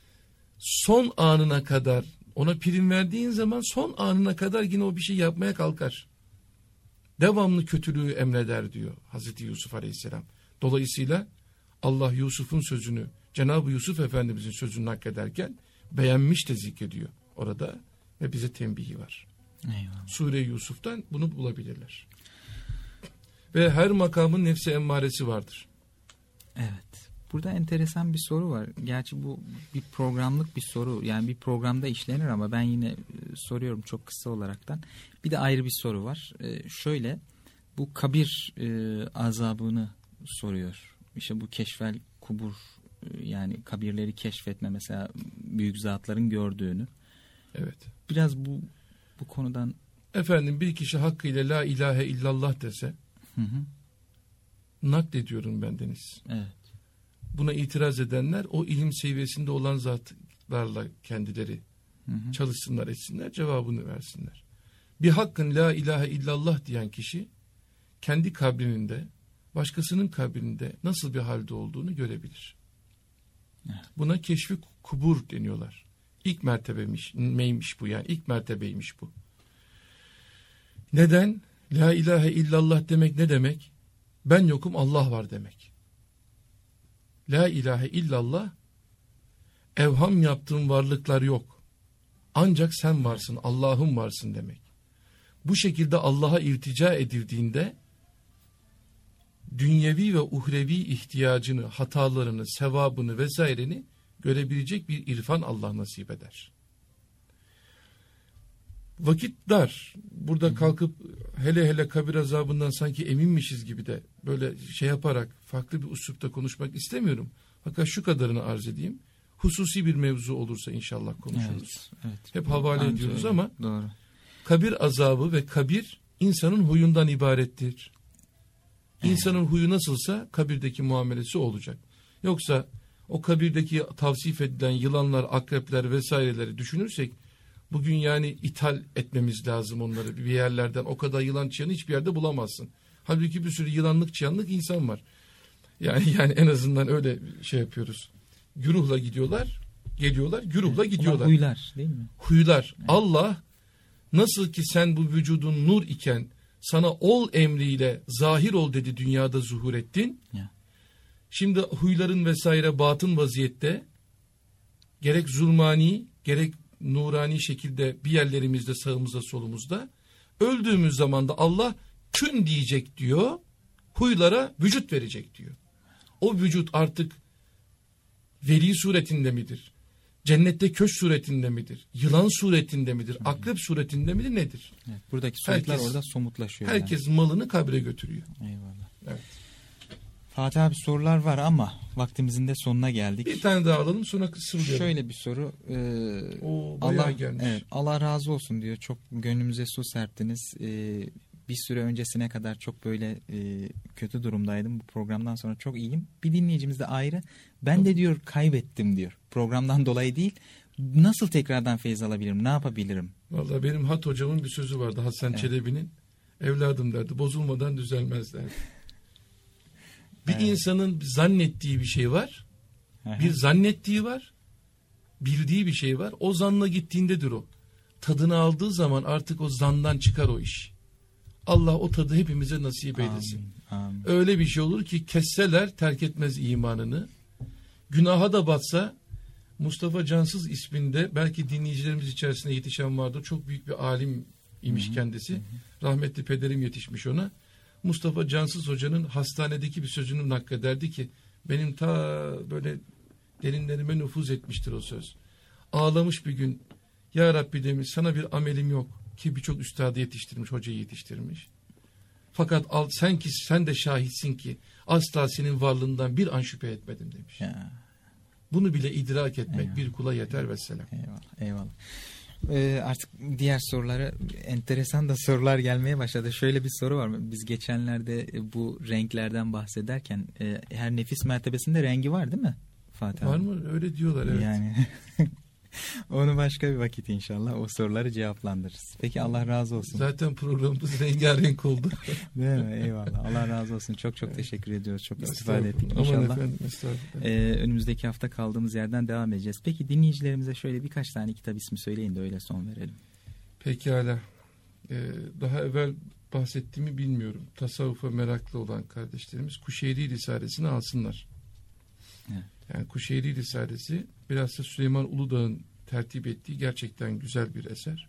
Son anına kadar ona prim verdiğin zaman son anına kadar yine o bir şey yapmaya kalkar. Devamlı kötülüğü emreder diyor Hazreti Yusuf Aleyhisselam. Dolayısıyla Allah Yusuf'un sözünü, Cenab-ı Yusuf Efendimizin sözünü naklederken beğenmiş de zikrediyor orada ve bize tembihi var. Eyvallah. Sure-i Yusuf'tan bunu bulabilirler. Ve her makamın nefsi emmaresi vardır. Evet. Burada enteresan bir soru var. Gerçi bu bir programlık bir soru. Yani bir programda işlenir ama ben yine soruyorum çok kısa olaraktan. Bir de ayrı bir soru var. Ee, şöyle, bu kabir e, azabını soruyor. İşte bu keşfel kubur, yani kabirleri keşfetme, mesela büyük zatların gördüğünü. Evet. Biraz bu bu konudan. Efendim bir kişi hakkıyla la ilahe illallah dese, hı hı. naklediyorum bendeniz. Evet. Buna itiraz edenler o ilim seviyesinde olan zatlarla kendileri hı hı. çalışsınlar, etsinler, cevabını versinler. Bir hakkın la ilahe illallah diyen kişi kendi kabrinde, başkasının kabrinde nasıl bir halde olduğunu görebilir. Evet. Buna keşfi kubur deniyorlar. İlk mertebemiş, neymiş bu yani? İlk mertebeymiş bu. Neden? La ilahe illallah demek ne demek? Ben yokum, Allah var demek. La ilahe illallah, evham yaptığın varlıklar yok. Ancak sen varsın, Allah'ın varsın demek. Bu şekilde Allah'a iltica edildiğinde dünyevi ve uhrevi ihtiyacını, hatalarını, sevabını vesaireni görebilecek bir irfan Allah nasip eder. Vakit dar. Burada kalkıp hele hele kabir azabından sanki eminmişiz gibi de böyle şey yaparak farklı bir üslupta konuşmak istemiyorum. Fakat şu kadarını arz edeyim. Hususi bir mevzu olursa inşallah konuşuruz. Evet, evet. Hep havale Bence ediyoruz öyle. Ama Doğru. kabir azabı ve kabir insanın huyundan ibarettir. İnsanın evet. huyu nasılsa kabirdeki muamelesi olacak. Yoksa o kabirdeki tavsif edilen yılanlar, akrepler vesaireleri düşünürsek bugün yani ithal etmemiz lazım onları bir yerlerden. O kadar yılan çıyanı hiçbir yerde bulamazsın. Halbuki bir sürü yılanlık çıyanlık insan var. Yani yani en azından öyle şey yapıyoruz. Güruhla gidiyorlar, geliyorlar, güruhla evet, gidiyorlar. Huylar değil mi? Huylar. Evet. Allah nasıl ki sen bu vücudun nur iken sana ol emriyle zahir ol dedi, dünyada zuhur ettin. Ya. Şimdi huyların vesaire batın vaziyette gerek zulmani gerek nurani şekilde bir yerlerimizde, sağımızda solumuzda, öldüğümüz zaman da Allah kün diyecek diyor, huylara vücut verecek diyor. O vücut artık veli suretinde midir? Cennette köşk suretinde midir? Yılan suretinde midir? Akrep suretinde midir? Nedir? Evet, buradaki suretler herkes, orada somutlaşıyor. Herkes yani. malını kabre götürüyor. Eyvallah. Evet. Fatih abi sorular var ama vaktimizin de sonuna geldik. Bir tane daha alalım sonra kısırlayalım. Şöyle bir soru. E, Oo, Allah, gelmiş. Evet, Allah razı olsun diyor. Çok gönlümüze su serptiniz. E, bir süre öncesine kadar çok böyle e, kötü durumdaydım. Bu programdan sonra çok iyiyim. Bir dinleyicimiz de ayrı. Ben de diyor kaybettim diyor. Programdan dolayı değil. Nasıl tekrardan feyiz alabilirim? Ne yapabilirim? Vallahi benim hat hocamın bir sözü vardı. Hasan evet. Çelebi'nin. Evladım derdi. Bozulmadan düzelmez derdi. Bir evet. insanın zannettiği bir şey var. Aha. Bir zannettiği var. Bildiği bir şey var. O zanla gittiğindedir o. Tadını aldığı zaman artık o zandan çıkar o iş. Allah o tadı hepimize nasip eylesin. Amin, amin. Öyle bir şey olur ki kesseler terk etmez imanını. Günaha da batsa, Mustafa Cansız isminde belki dinleyicilerimiz içerisinde yetişen vardır. Çok büyük bir alim imiş hı hı. kendisi. Hı hı. Rahmetli pederim yetişmiş ona. Mustafa Cansız Hoca'nın hastanedeki bir sözünü naklederdi ki benim ta böyle derinlerime nüfuz etmiştir o söz. Ağlamış bir gün, ya Rabbi demiş, sana bir amelim yok ki birçok üstadı yetiştirmiş, hocayı yetiştirmiş. Fakat al, sen ki sen de şahitsin ki asla senin varlığından bir an şüphe etmedim demiş. Ya. Bunu bile idrak etmek eyvallah. Bir kula yeter vesselam. Eyvallah. Eyvallah. Ee, artık diğer sorulara enteresan da sorular gelmeye başladı. Şöyle bir soru var. Biz geçenlerde bu renklerden bahsederken e, her nefis mertebesinde rengi var değil mi Fatih Var abi? mı? Öyle diyorlar evet. Yani onu başka bir vakit inşallah o soruları cevaplandırırız. Peki Allah razı olsun. Zaten programımız rengarenk oldu. Değil mi? Eyvallah. Allah razı olsun. Çok çok evet. teşekkür ediyoruz. Çok istifade ettik inşallah. Aman efendim, ee, önümüzdeki hafta kaldığımız yerden devam edeceğiz. Peki dinleyicilerimize şöyle birkaç tane kitap ismi söyleyin de öyle son verelim. Pekala. Ee, daha evvel bahsettiğimi bilmiyorum. Tasavvufa meraklı olan kardeşlerimiz Kuşeyri Risalesi'ni alsınlar. Evet. Yani Kuşeyri Risalesi biraz da Süleyman Uludağ'ın tertip ettiği gerçekten güzel bir eser.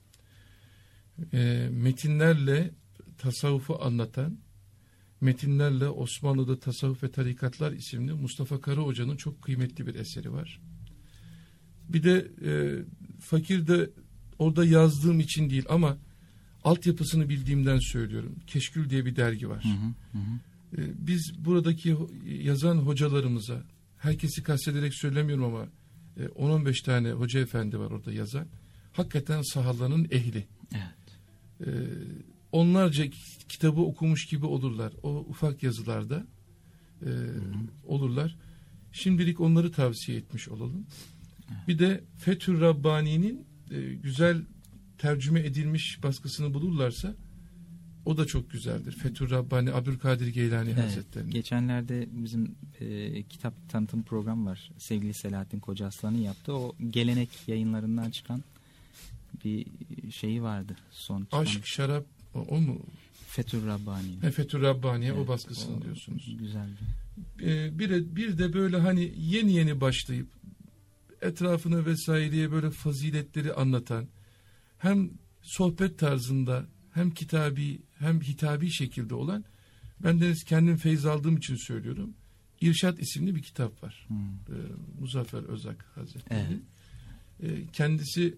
E, metinlerle tasavvufu anlatan, metinlerle Osmanlı'da Tasavvuf ve Tarikatlar isimli Mustafa Kara Hoca'nın çok kıymetli bir eseri var. Bir de e, fakir de orada yazdığım için değil ama altyapısını bildiğimden söylüyorum. Keşkül diye bir dergi var. Hı hı, hı. E, biz buradaki yazan hocalarımıza, herkesi kastederek söylemiyorum ama on on beş tane hoca efendi var orada yazan. Hakikaten sahallanın ehli. Evet. Ee, onlarca kitabı okumuş gibi olurlar. O ufak yazılarda e, olurlar. Şimdilik onları tavsiye etmiş olalım. Evet. Bir de Fethur Rabbani'nin e, güzel tercüme edilmiş baskısını bulurlarsa o da çok güzeldir. Fethur Rabbani, Abdülkadir Geylani evet, Hazretleri. Geçenlerde bizim e, kitap tanıtım programı var. Sevgili Selahattin Kocaaslan'ın yaptığı. O gelenek yayınlarından çıkan bir şeyi vardı. Son Aşk, Şarap, O, o mu? Fethur Rabbani. He, Fethur Rabbani'ye Evet, o baskısını o, diyorsunuz. Güzeldi. Ee, bir, de, bir de böyle hani yeni yeni başlayıp etrafına vesaireye böyle faziletleri anlatan, hem sohbet tarzında hem kitabi hem hitabi şekilde olan, ben de kendim feyz aldığım için söylüyorum, İrşad isimli bir kitap var. Hmm. Ee, Muzaffer Özak Hazretleri. Evet. Ee, kendisi,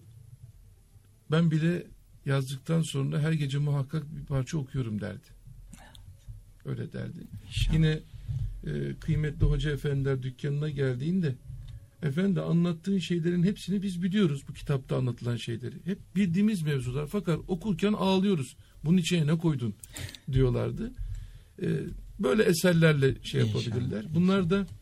ben bile yazdıktan sonra her gece muhakkak bir parça okuyorum derdi. Öyle derdi. İnşallah. Yine e, kıymetli hoca efendiler dükkanına geldiğinde, efendi anlattığın şeylerin hepsini biz biliyoruz, bu kitapta anlatılan şeyleri. Hep bildiğimiz mevzular, fakat okurken ağlıyoruz. Bunun içine ne koydun diyorlardı. E, böyle eserlerle şey İnşallah, yapabilirler. Bunlar da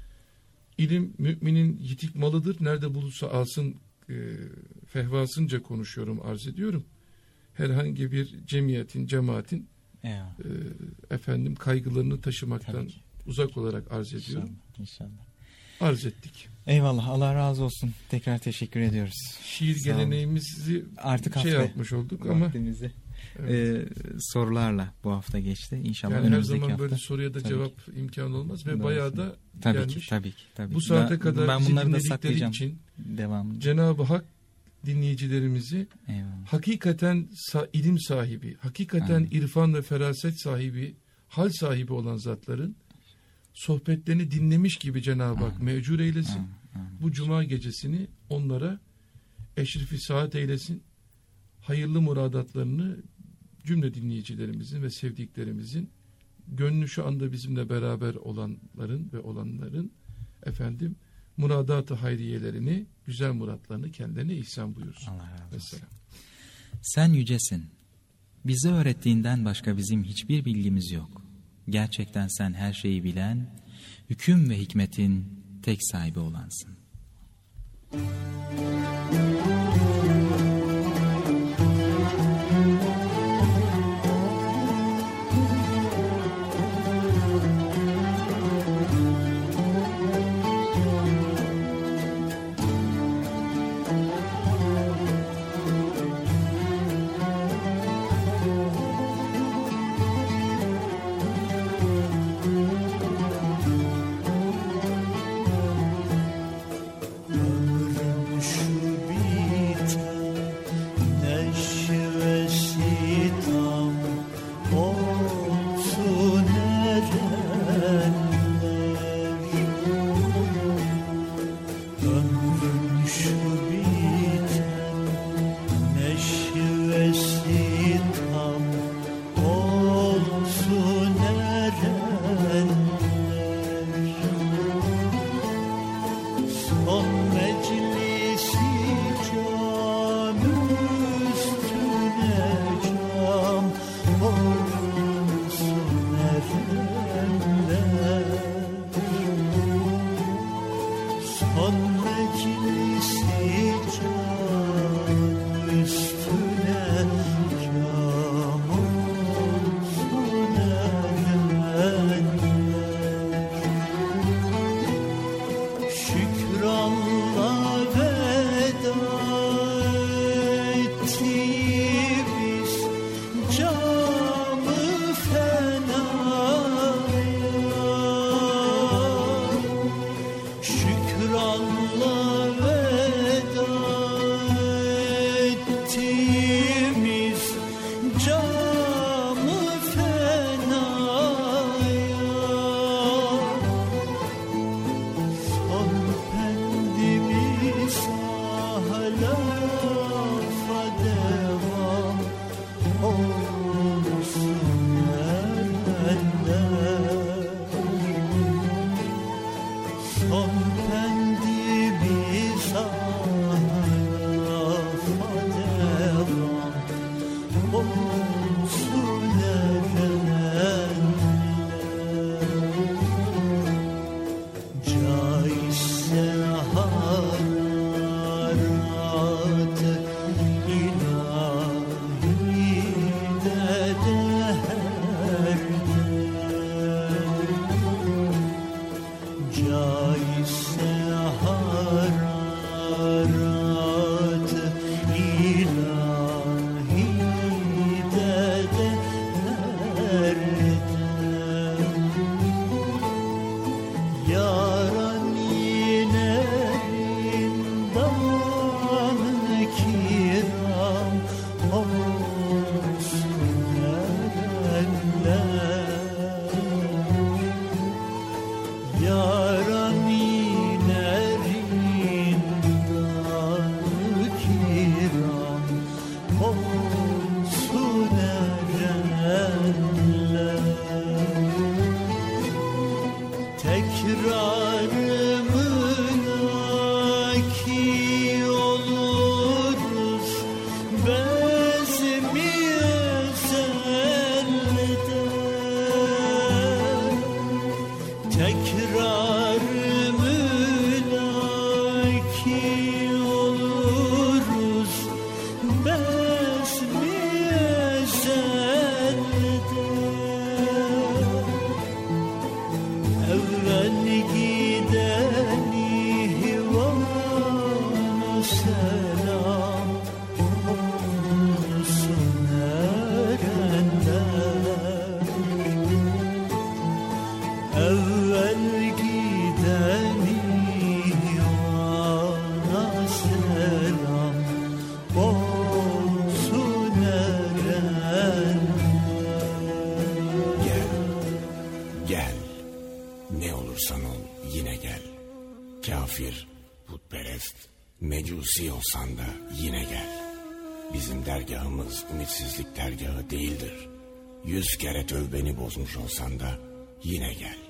ilim müminin yitik malıdır. Nerede bulursa alsın e, fehvasınca konuşuyorum, arz ediyorum. Herhangi bir cemiyetin, cemaatin Evet. e, efendim kaygılarını taşımaktan Tabii ki. uzak olarak arz ediyorum. İnşallah, inşallah. Arz ettik. Eyvallah, Allah razı olsun. Tekrar teşekkür ediyoruz. Şiir Sağ olun. geleneğimizi Artık şey hafta yapmış olduk ama vaktimizi evet. e, sorularla bu hafta geçti. İnşallah Yani her önümüzdeki zaman hafta. böyle soruya da Tabii cevap imkanı olmaz ve Doğrusu. bayağı da Tabii gelmiş. ki, tabii ki, tabii Bu ki. saate ben, kadar ben bizi bunları da dinledikleri saklayacağım. için Devamlı. Cenab-ı Hak dinleyicilerimizi Eyvallah. hakikaten sa- ilim sahibi, hakikaten Amin. irfan ve feraset sahibi, hal sahibi olan zatların sohbetlerini dinlemiş gibi Cenab-ı Hak Amin. mecur eylesin. Amin. Amin. Bu cuma gecesini onlara eşrifi saat eylesin. Hayırlı muradatlarını cümle dinleyicilerimizin ve sevdiklerimizin, gönlü şu anda bizimle beraber olanların ve olanların efendim muradat-ı hayriyelerini, güzel muratlarını kendilerine ihsan buyursun. Allah razı olsun. Mesela. Sen yücesin. Bize öğrettiğinden başka bizim hiçbir bilgimiz yok. Gerçekten sen her şeyi bilen, hüküm ve hikmetin tek sahibi olansın. Ömrüm şu olursan ol yine gel. Kafir, putperest, mecusi olsan da yine gel. Bizim dergahımız ümitsizlik dergahı değildir. Yüz kere tövbeni bozmuş olsan da yine gel.